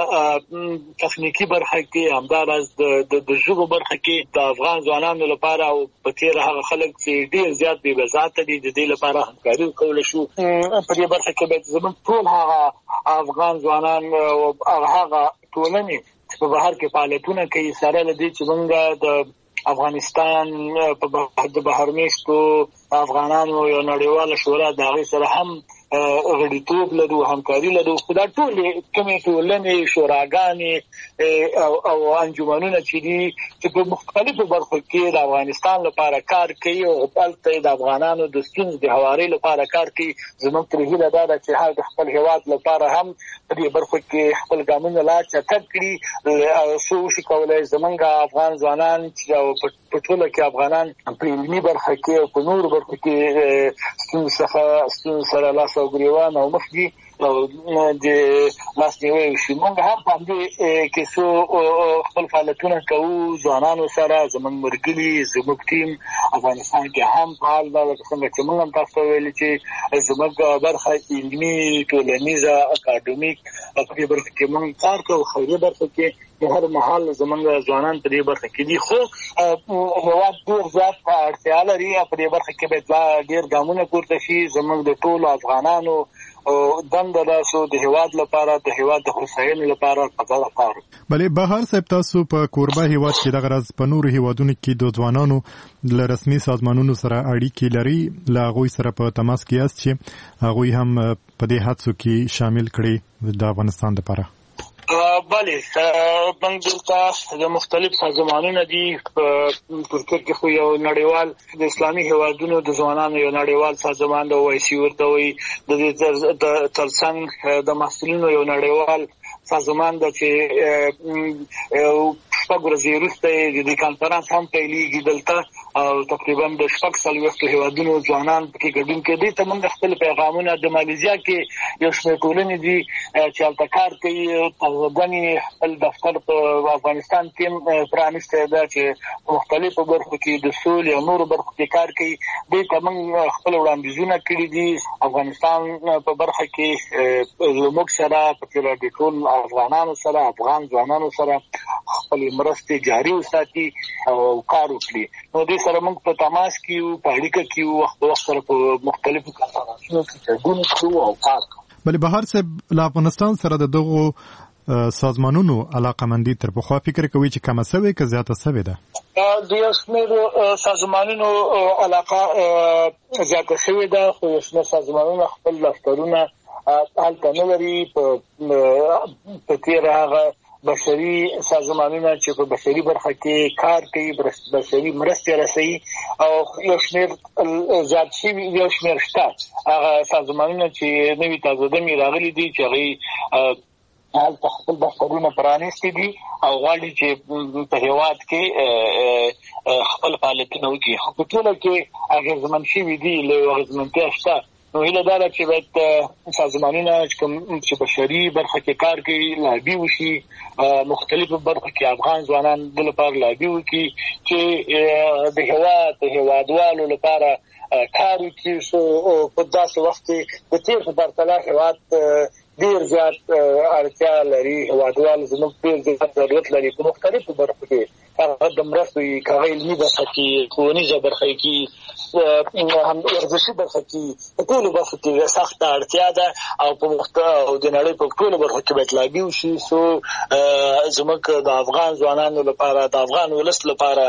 هلته تخنیکي برخه کې همداراز د ژبو برخه کې د افغان ځوانانو لپاره او په تېره هغه خلک چې ډېر زیات بې وضاحته دي د دې لپاره همکاري وکولی شو. په دې برخه کې باید زموږ ټول هغه افغان ځوانان او هغه ټولنې چې په بهر کې فعالیتونه کوي سره له دې چې موږ د افغانستان په د بهرمیشتو افغانانو یو نړیواله شورا د هغې سره هم غړیتوب لرو، همکاري لرو. خو دا ټولې کومې ټولنې، شوراګانې او انجمنونه چې دي چې په مختلفو برخو کې د افغانستان لپاره کار کوي او هلته د افغانانو د ستونزو د هوارۍ لپاره کار کوي، زموږ ترې هیله دا ده چې هغه د خپل هېواد لپاره هم په دې برخو کې خپل ګامونه لا چټک کړي څو وشي کولی زموږ افغان ځوانان چې په ټوله کې افغانان په علمي برخه کې او په نورو برخو کې ستون څخه ستون سره لاس او ګریوان او مخ دي او د لاس نیوي شي. موږ هم په دې کې څو خپل فعالیتونه کوو ځوانانو سره، زموږ مرګلي زموږ ټیم افغانستان کې هم فعال ده. څنګه چې موږ هم تاسو ویل چې زموږ برخه علمي ټولنیزه اکاډمیک په دې برخه کې موږ کار کوو، خیریه برخه کې په هر محل زمونږ ځوانان په دې برخه کې دي. خو هیواد ډېر زیات اړتیا لري په دې برخه کې باید ډېر ګامونه پورته شي. زمونږ د ټولو افغانانو دنده ده چې د هیواد لپاره د هیواد د هوساینې لپاره په ګډه کار وکړي. بلې بهر صاحب تاسو په کوربه هیواد کې دغه راز په نورو هیوادونو کې د ځوانانو له رسمي سازمانونو سره اړیکې لري، له هغوی سره په تماس کې یاست چې هغوی هم په دې هڅو کې شامل کړي د افغانستان لپاره؟ بله، موږ دلته د مختلف سازمانونو دي. په ترکیه کې خو یو نړیوال د اسلامي هیوادونو د ځوانانو یو نړیوال سازمان د وایسي ورته وي. د دې ترڅنګ د محصلینو یو نړیوال سازمان د چې شپږ ورځې وروسته د دې کانفرنس هم پیلېږي دلته او تقریبا د شپږ څلوېښتو هیوادونو ځوانان پکې ګډون کوي. ته موږ خپل پیغامونه د مالیزیا کې یو شمېر ټولنې دي چې هلته کار کوي، تازهګانې خپل دفتر په افغانستان کې پرانیستی ده چې په مختلفو برخو کې د سولې او نورو برخو کې کار کوي. دې ته موږ خپل وړاندیزونه کړي دي افغانستان په برخه کې زموږ سره په کې د ټول افغانانو سره افغان ځوانانو سره خپل مرستې جاري وساتي او کار وکړي. نو دې سره موږ په تماس کې یو، په اړیکه کې یو، وخت په وخت سره په مختلفو کنفرانسونو کې ګډون کوو او کار کوو. بلې بهر صاحب له افغانستان سره د دغو سازمانونو علاقمندي تر پخوا فکر کوي چې کمه سوې که زیاته سوې ده؟ د یو شمېر سازمانونو علاقه زیاته شوې ده، خو یو شمېر سازمانونه خپل دفترونه هلته نه لري. په تېره هغه بشري سازمانونه چې په بشري برخه کې کار کوي، بشري مرستې رسوي، او یو شمېر زیات شوي یو شمېر شته هغه سازمانونه چې نوي تازه‌دمې راغلي دي چې هغوی هلته خپل دفترونه پرانیستي دي او غواړي چې په هیواد کې خپل فعالیتونه وکړي. خو په ټوله کې اغېزمن شوي دي، له یو اغېزمنتیا شته. نو هیله دا ده چې باید سازمانونه چې بشري برخه کې کار کوي لابي وشي، مختلفو برخو کې افغان ځوانان د لپاره لابي وکړي چې د هیواد د هیوادوالو لپاره کار وکړي. په داسې وخت کې د تېر په پرتله هیواد ډېر زیات اړتیا لري، هیوادوال زموږ ډېر زیات ضرورت لري په مختلفو برخو کې، هغه د مرستو وي، که هغه علمي برخه کې، ښوونیزه برخه کې، هم ورزشي برخه کې، په ټولو برخو کې سخته اړتیا ده او په مختلفو د نړۍ په ټولو برخو کې باید لابي وشي څو زموږ د افغان ځوانانو لپاره، د افغان ولس لپاره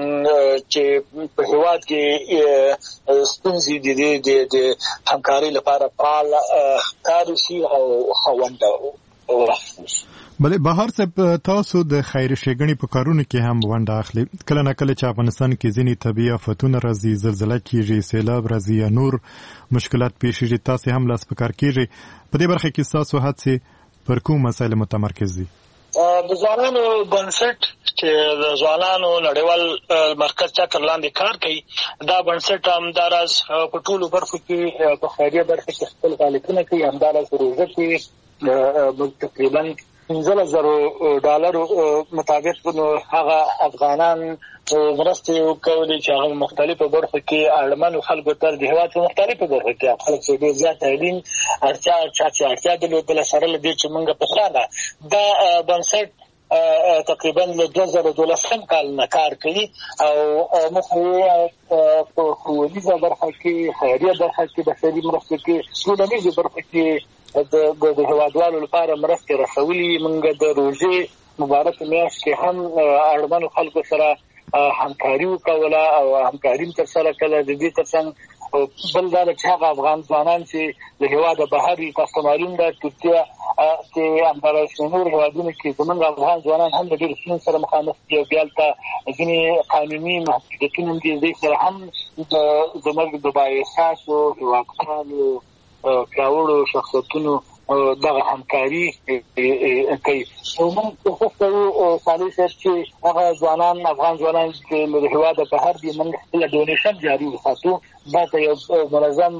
چې په هیواد کې ستونزې د دې د همکارۍ لپاره فعال کار وشي او خونده ورخصي. بلې بهر صاحب تاسو د خیر ښېګڼې په کارونو کې هم ونډه اخلي. کله نه کله چې افغانستان کې ځینې طبیعي آفتونه راځي، زلزله کېږي، سیلاب راځي یا نور مشکلات پیښیږي، تاسې هم لاس په کار کېږي. په دې برخه کې ستاسو هڅې پر کوم مسایلو متمرکز دي؟ د ځوانانو بنسټ چې د ځوانانو نړیوال مرکز چتر لاندې کار کوي، دا بنسټ همداراز په ټولو برخو کې په خیریه برخه کې خپل فعالیتونه کوي. همداراز روژه کې تقریبا پنځلس زرو ډالرو مطابق هغه افغانان مرستې کولې چې هغه مختلفو برخو کې اړمنو خلکو ته د هېواد په مختلفو برخو کې خلک چې ډېر زیات اړین اړتیا چا چې اړتیا درلودله سره له دې چې موږ پخوا نه دا بنسټ تقریبا له دوه زره دولسم کال نه کار کوي او موږ یې په ښوونیزه برخه کې، خیریه برخه کې، بشري مرستو کې، ټولنیزو برخو کې د هیوادوالو لپاره مرستې رسولي. موږ د روژې مبارکه میاشت کې هم اړمنو خلکو سره همکاري وکوله او همکاري م ترسره کړه. د دې ترڅنګ بل دا چې هغه افغان ځوانان چې له هیواده بهر وي، تاسو معلوم ده ترکیه کې همداراز نور هیوادونو کې زموږ افغان ځوانان هم د ډېرو ستونزو سره مخامخ دي او بیا هلته ځینې قانوني محدودیتونه هم دي. دې سره هم زموږ د بااحساسو هیوادوالو پیاوړو شخصیتونو دغه همکاري کوي. موږ کوښښ سالي صاحب چې هغه ځوانان افغان ځوانان چې له هېواده بهر دي موږ خپل ډونیشن جاري وساتو. دا ته یو منظم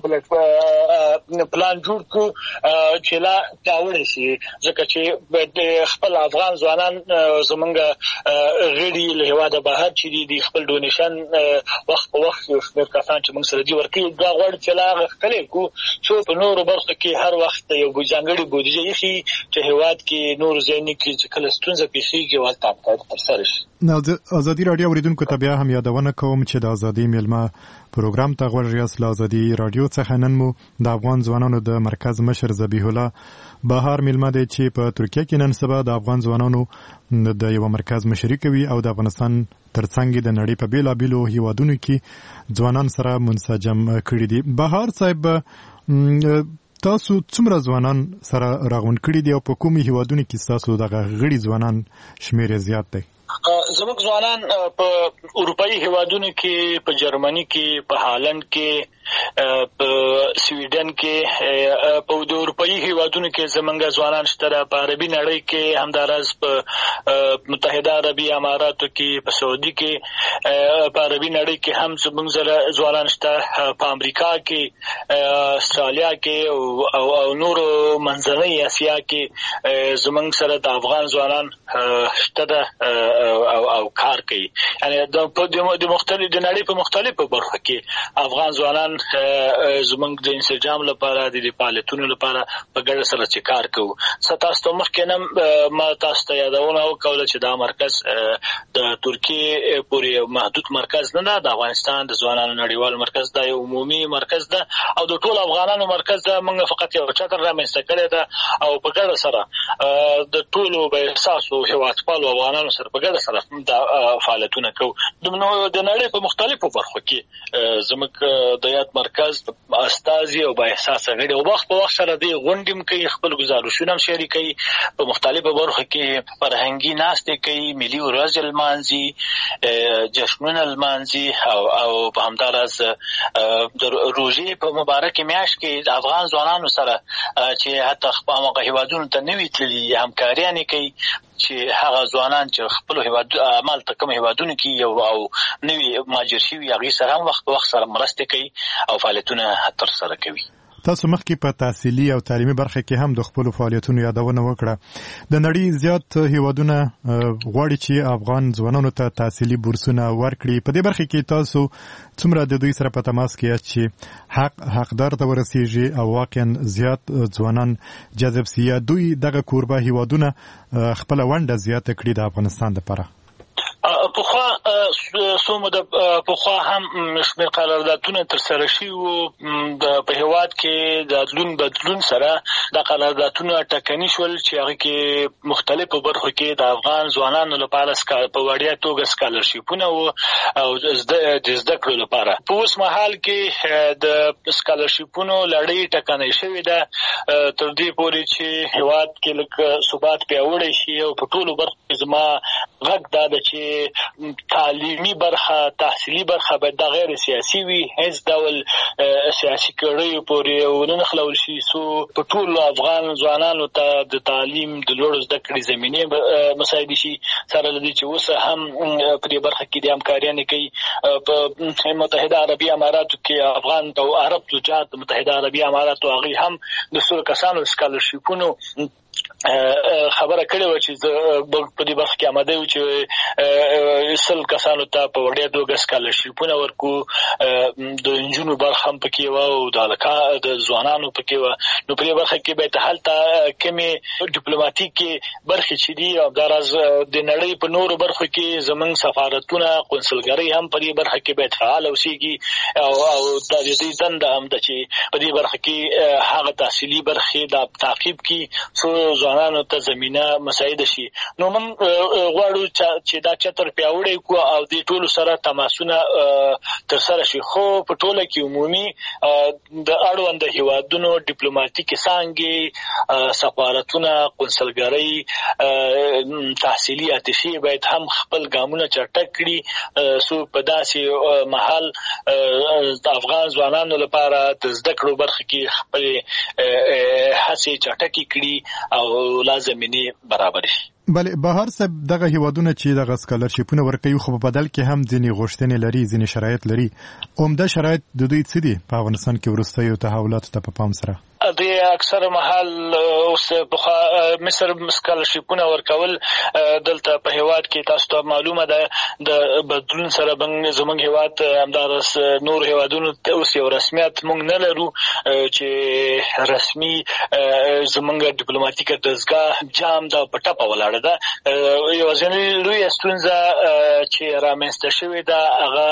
پلان جوړ کړو چې لا پیاوړی شي ځکه چې خپل افغان ځوانان زمونږ غړي له هېواده بهر چې دي د خپل ډونیشن وخت په وخت یو شمېر کسان چې موږ سره دي ورکوي دا غواړي چې لا هغه ښکلی کړو څو په نورو برخو کې هر وخت یو ځانګړې بودیجه ایښي چې هېواد کې نور ځایونه کې چې کله ستونزه پیښېږي هلته همکاري ترسره شي. ازادي راډیو اوریدونکو ته بیا هم یادونه کوم چې د ازادي میلمه پروګرام ته غوږ یاست. له ازادي راډیو څخه نن مو د افغان ځوانانو د مرکز مشر ذبیح الله بهار میلمه دی چې په ترکیه کې نن سبا د افغان ځوانانو د یو مرکز مشري کوي او د افغانستان ترڅنګ د نړۍ په بیلابیلو هیوادونو کې ځوانان سره منسجم کړي دي. بهار صاحب تاسو څومره ځوانان سره راغونډ کړي دي او په کومو هیوادونو کې تاسو دغه غړي ځوانان شمیر زیات دی؟ زموږ ځوانان په اروپایي هیوادونو کې په جرمني کې په هالند کې په سویډن کې په د اروپایي هیوادونو کې زمونږ ځوانان شته. په عربي نړۍ کې همداراز په متحده عربي اماراتو کې په سعودي کې په عربي نړۍ کې هم زمونږ ځوانان شته. په امریکا کې استرالیا کې او نور منځنۍ اسیا کې زمونږ سره د افغان ځوانان شته او او کار کوي. یعنی د مختلف د نړۍ په مختلفو برخو کې افغان ځوانان زمونږ د انسجام لپاره د فعالیتونو لپاره په ګډه سره چې کار کوو. ستاسو ته مخکې نه ما تاسو ته یادونه وکړه چې دا مرکز د ترکیې پورې محدود مرکز نه ده. د افغانستان د ځوانانو نړیوال مرکز دا یو عمومي مرکز ده او د ټول افغانانو مرکز ده. موږ فقط یو چتر رامنځته کړی ده او په ګډه سره د ټولو به احساسو هیوادپالو افغانانو سره په ګډه سره دا فعالیتونه کوو. د نړۍ په مختلفو برخو کې زموږ د یاد مرکز استازي او با احساسه غړي او وخت په وخت سره د غونډې کوي، خپل گزارشونه هم شریکوي، په مختلفو برخو کې فرهنګي ناستې کوي، ملي ورځ لمانځي، جشنونه لمانځي او او په همداراز د روژې په مبارکه میاشت کې د افغان ځوانانو سره چې حتی خپل هغه هیوادونو ته نوي تللي همکاریانې کوي چې هغه ځوانان چې خپل هیواد عمل ته کوم هیوادونو کې یو او نوي مهاجر شوي هغوی سره هم وخت په وخت سره مرستې کوي او فعالیتونه ترسره کوي. تاسو مخکې په تحصیلي او تعلیمي برخه کې هم د خپلو فعالیتونو یادونه وکړه. د نړۍ زیات هیوادونه غواړي چې افغان ځوانانو ته تحصیلي بورسونه ورکړي. په دې برخه کې تاسو څومره د دوی سره په تماس کې یاست چې حق حقدار ته ورسیږي او واقعا زیات ځوانان جذب سي؟ دوی دغه کوربه هیوادونه خپل ونډه زیاته کړي د افغانستان لپاره؟ پخوا څومره د پخوا هم شمېر قراردادونه ترسره شوي وو. په هېواد کې د بدلون بدلون سره د قراردادونه ټاکني شول چې هغه کې مختلفو برخو کې د افغان ځوانانو لپاره په وړیا توګه سکالرشیپونه وو او د زده کړو لپاره. په اوس مهال کې د سکالرشیپونو لړۍ ټاکنۍ شوې ده تر دې پورې چې هېواد کې لږ ثبات پیاوړی شي او په ټولو برخو کې زما غږ دا ده چې تعلیمي برخه تحصیلي برخه باید د غیر سیاسي وي، هیڅ ډول سیاسي کړیو پورې ونه نښلول شي څو په ټولو افغان ځوانانو ته د تعلیم د لوړو زده کړې زمینې مساعد شي. سره له دې چې اوس هم په دې برخه کې د همکاریانې کوي. په متحده عربي اماراتو کې افغان او عرب تجارت متحده عربي اماراتو هغوی هم د سلو کسانو سکالرشیپونو خبره کړې وه چې په دې برخه کې آماده یو چې سل کسانو ته په وړیا توګه سکالرشیپونه ورکړو. د نجونو برخه هم پکې وه او د هلکانو د ځوانانو پکې وه. نو په دې برخه کې باید هلته کومې ډیپلوماتیکې برخې چې دي او همداراز د نړۍ په نورو برخو کې زموږ سفارتونه قونسلګرۍ هم په دې برخه کې باید فعاله اوسېږي او او د دې دنده هم ده چې په دې برخه کې هغه تحصیلي برخې د تعقیب کړي څو ځوانانو ته زمینه مساعده شي. نو موږ غواړو چې دا چتر پیاوړی غونډې کو او د ټولو سره تماسونه تر سره شي. خو په ټوله کې عمومي د اړوند هیوادونو ډیپلوماټیک څانګې، سفارتونه، قونسلګرۍ، تحصیلي اتشې باید هم خپل ګامونه چټک کړي سو په داسې محل د افغان ځوانانو لپاره د زده کړو برخه کې خپل هڅې چټکې کړي او لازمي برابر شي. بله بهر صاحب دغه هیوادونه چې دغه سکالرشیپونه ورکوي خو په بدل کې هم ځینې غوښتنې لري، ځینې شرایط لري. عمده شرایط د دوی څه دي په افغانستان کې وروستیو تحولاتو ته په پام سره؟ د اکثر محل اوس په مصر سکالرشیپونه ورکول دلته په هیواد کې تاسو ته معلومه ده د بدلون سره بنګ زمونږ هیواد همدارس نور هیوادونو اوس یو رسمیت مونږ نه لرو چې رسمي زمونږ ډیپلوماټیک دزګاه جام د پټه ولاړه ده. یو ځینې لوی ستونزه چې رامنځته شوې ده هغه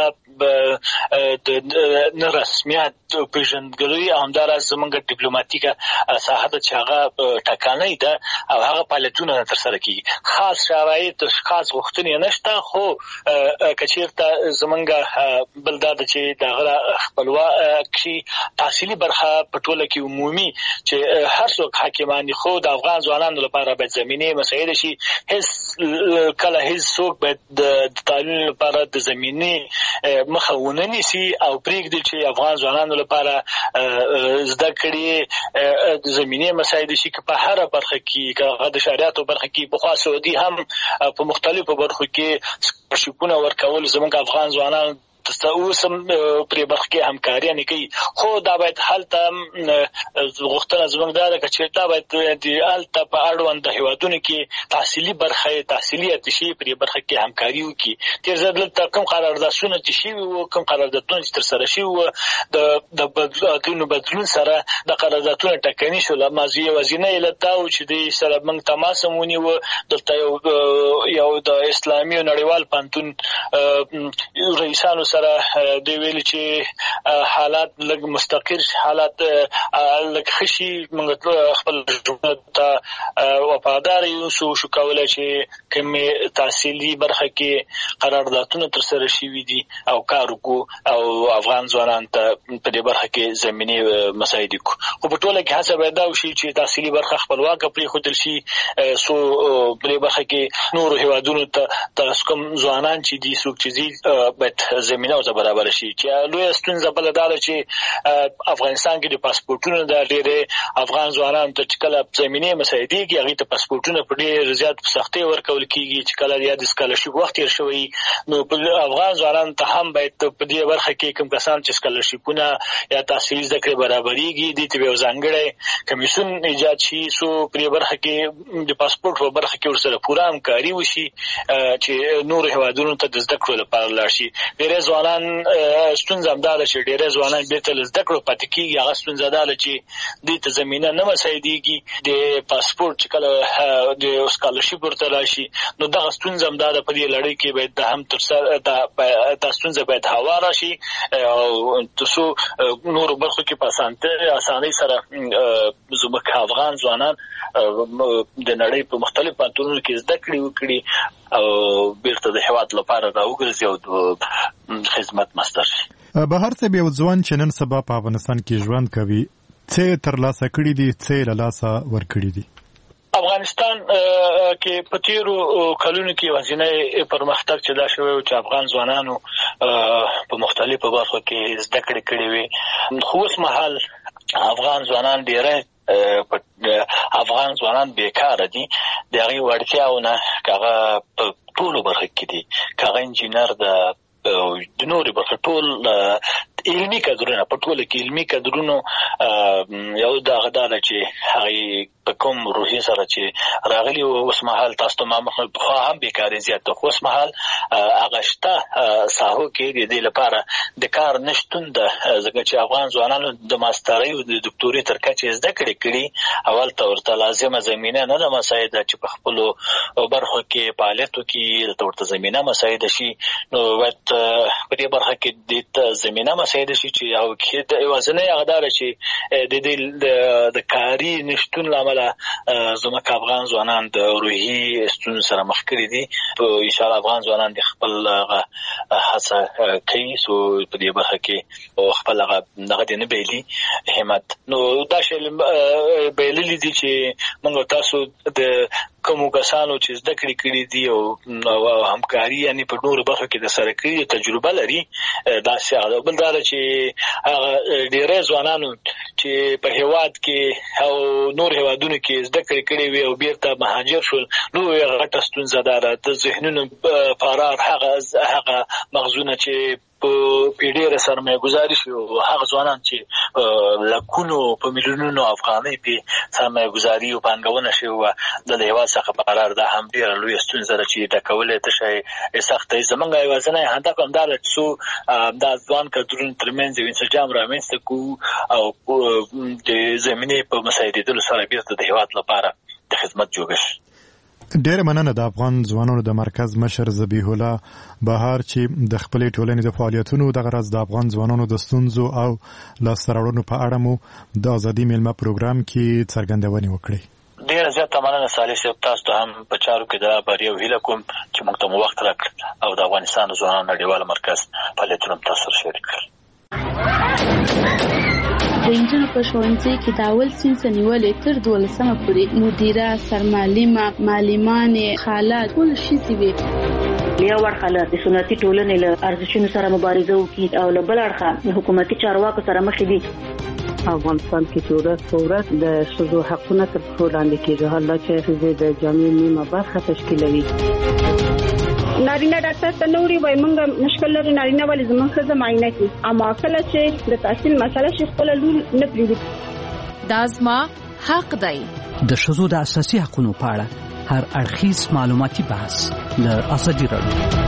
د نه رسمیت پیژندګلوي همدارس زمونږ ډیپلوماټیک ساحه د چاغه ټاکنه ده او هغه فعالیتونه تر سره کیږي. خاص شرایط خاص غوښتنې نشته، خو کچیرته زمونږ بلداد چې دغه خپلواکي تحصیلي برخه په ټوله کې عمومي چې هر څوک حاکمان خو د افغان ځوانانو لپاره باید زمينه مساعده شي. هیڅ کله هیڅ څوک باید د تعلیم لپاره د زمينه مخاونه نشي او پریږدي چې افغان ځوانانو لپاره زده کړي د زمینه مسایل شي په هر برخه کې د شریعت برخه کې په خاص سعودي هم په مختلفو برخو کې شپونه ورکول زموږ افغان ځوانان تاسو پرې برخه کې همکاري نه کوي. خو دا باید حالته غوښتنه زموږ دا ده چې دا باید د حالته په اړوند هیوادونو کې تحصیلي برخه تحصیلي اتشي پرې برخه کې همکاري وکړي. تیر ځل ته کوم قراردادونه چې شي وو کوم قراردادونه چې تر سره شي وو د د بدلون بدلون سره د قراردادونو ټاکنې شو. لمازي وزینه لته او چې د سره موږ تماس مونږ وو دلته یو یو د اسلامي نړیوال پانتون رئیسانو سره دی ویل چې حالات لږ مستقر حالات لږ خشي موږ خپل ژوند ته وفادار یو سو شو کولای چې کوم تحصیلي برخه کې قراردادونه تر سره شي دي او کار وکړو او افغان ځوانان ته په دې برخه کې زمينه مساعد کو. خو په ټوله کې هڅه پیدا وشي چې تحصیلي برخه خپلواک پرې خودل شي سو په دې برخه کې نور هیوادونو ته تاسو کوم ځوانان چې دي څوک چې باید زمينه او برابر شي. چې لوی ستونزه بل دا چې افغانستان کې د پاسپورتونو د ډېرې افغان ځوانانو ته کله زمينه مساعدي کې هغه ته پاسپورتونه په ډېر زیات سختي ورکول کیږي چې کله یا د سکالرشپ وخت تیر شوی نو افغان ځوانانو ته هم باید په دې برخه کې کوم کسان چې سکالرشپونه یا تحصیلي ذکر برابرېږي د دې یو ځانګړی کمیسیون ایجاد شي سو په برخه کې د پاسپورت په برخه کې ورسره پوره همکاري وشي چې نور هیوادونو ته د زده کړو لپاره لاړ شي. ډېر ځوانان ستونزه هم دا ده چې ډېر ځوانان بیرته زده کړو پاتې کیږي. هغه ستونزه ده چې دې ته زمينه نه مساعدېږي د پاسپورت چې کله د سکالرشپ ورته راشي نو دغه ستونزه هم دا ده. په دې لړۍ کې باید د هم تر سره دا ستونزه باید هواره شي او تاسو نور برخو کې په اسانۍ سره زموږ افغان ځوانان د نړۍ په مختلف پانتونونو کې زده کړې وکړي او بیرته د هیواد لپاره راوګرځي او خدمت مستر شي. بهر څه به ځوان چې نن سبا په افغانستان کې ژوند کوي څه ترلاسه کړي دي څه له لاسه ورکړي دي؟ افغانستان کې په تیرو کلونو کې وزینه پرمختګ چې دا شوی چې افغان ځوانانو په مختلفو برخو کې زده کړې کړې وي. خو اوس مهال افغان ځوانان ډېر افغان ځوانان بیکاره دي. د هغې وړتیاونه هغه په ټولو برخو کې دي، هغه انجینر د د نورې برخه ټول علمي کادرونه په ټوله کې علمي کادرونو یو دغه دا چې هغه په کوم روحي سره چې راغلي اوس مهال تاسو ته ما مخ په هم بیکاري زیاته خو اوس مهال هغه شته ساحو کې د دې لپاره د کار نشټون د ځکه چې افغان ځوانانو د ماسترۍ او د دکتوري تر کچې زده کړې کړي اول ته ورته لازمه زمينه نه ده مساعده چې په خپل برخو کې فعالیتو کې ورته زمينه مساعده شي نو وخت په دې برخه کې د زمينه مسایل شي چې او کې د وزنه غدار شي د دې د کاری نشټون لامل زموږ افغان ځوانان د روحي ستونزو سره مخ کړي دي. ان شاء الله افغان ځوانان د خپل هڅه کوي سو په دې برخه کې او خپل هغه د نه بیلي همت. نو دا شی بیللی دي چې موږ تاسو د کوم کسانو چې زده کړې کړې دي او همکاري یعنی په نورو برخو کې د سره کړې تجربه لري دا څه بل دا چې هغه ډېر ځوانانو چې په هیواد کې او نور هیوادونو کې زده کړې کړې وي او بیرته مهاجر شول نو غټه ستونزه ده د ذهنونو فرار هغه هغه مغزونه چې په پیډیر سرمایه گذاري شي او هغه ځوانان چې لکونو په میلیونونو افغانۍ په سرمایه گذاري او پانګونه شي او د هیواد څخه فرار ده هم ډېر لوی ستونزه ده چې د کولې ته شي سختي زمونږ یوازنی هدف هم دا ده چې دا ځوان کډرون ترمنځ یو انسجام رامنځته کو او د زمینې په مساعدېدلو سره بیرته د هیواد لپاره د خدمت جوړ شي. ډېر مننه د افغان ځوانانو د مرکز مشر ذبیح الله بهار چې د خپلې ټولنې د فعالیتونو د غرض د افغان ځوانانو د ستونزو او لاسته راوړنو په اړه مو د ازادي میلمه پروګرام کې څرګندونې وکړې. ډېر زیاته مننه صالح صاحب، تاسو ته هم په چارو کې د بریا او هیله کوم چې موږ ته وخت راکړ او د افغانستان ځوانانو نړیوال مرکز فعالیتونه تاسو سره شریک کړل. د انجنونو په ښوونځي کې د اول صنف نیولې تر دولسمه پورې مدیره، سرمعلمه، معلمانې، خاله ټول ښځې وي. یو اړخه له د سنتي ټولنې له ارزښتونو سره مبارزه وکړي او له بل اړخه حکومتي چارواکو سره مخ دي. افغانستان کې چې ورځ په ورځ د ښځو حقونه تر پښو لاندې کېږي، حالا چې ښځې د جامعې نیمه برخه تشکیلوي. نارینه ډاکټر ته نوري وای مونږ مشکل لري نارینه ولې زموږ ښځه معاینه کوي، اما کله چې د تحصیل مسله شي خپل لور نه پریږدي. دا زما حق دی. د ښځو د اساسي حقوقو په اړه هر اړخیز معلوماتي بحث د ازادي راډیو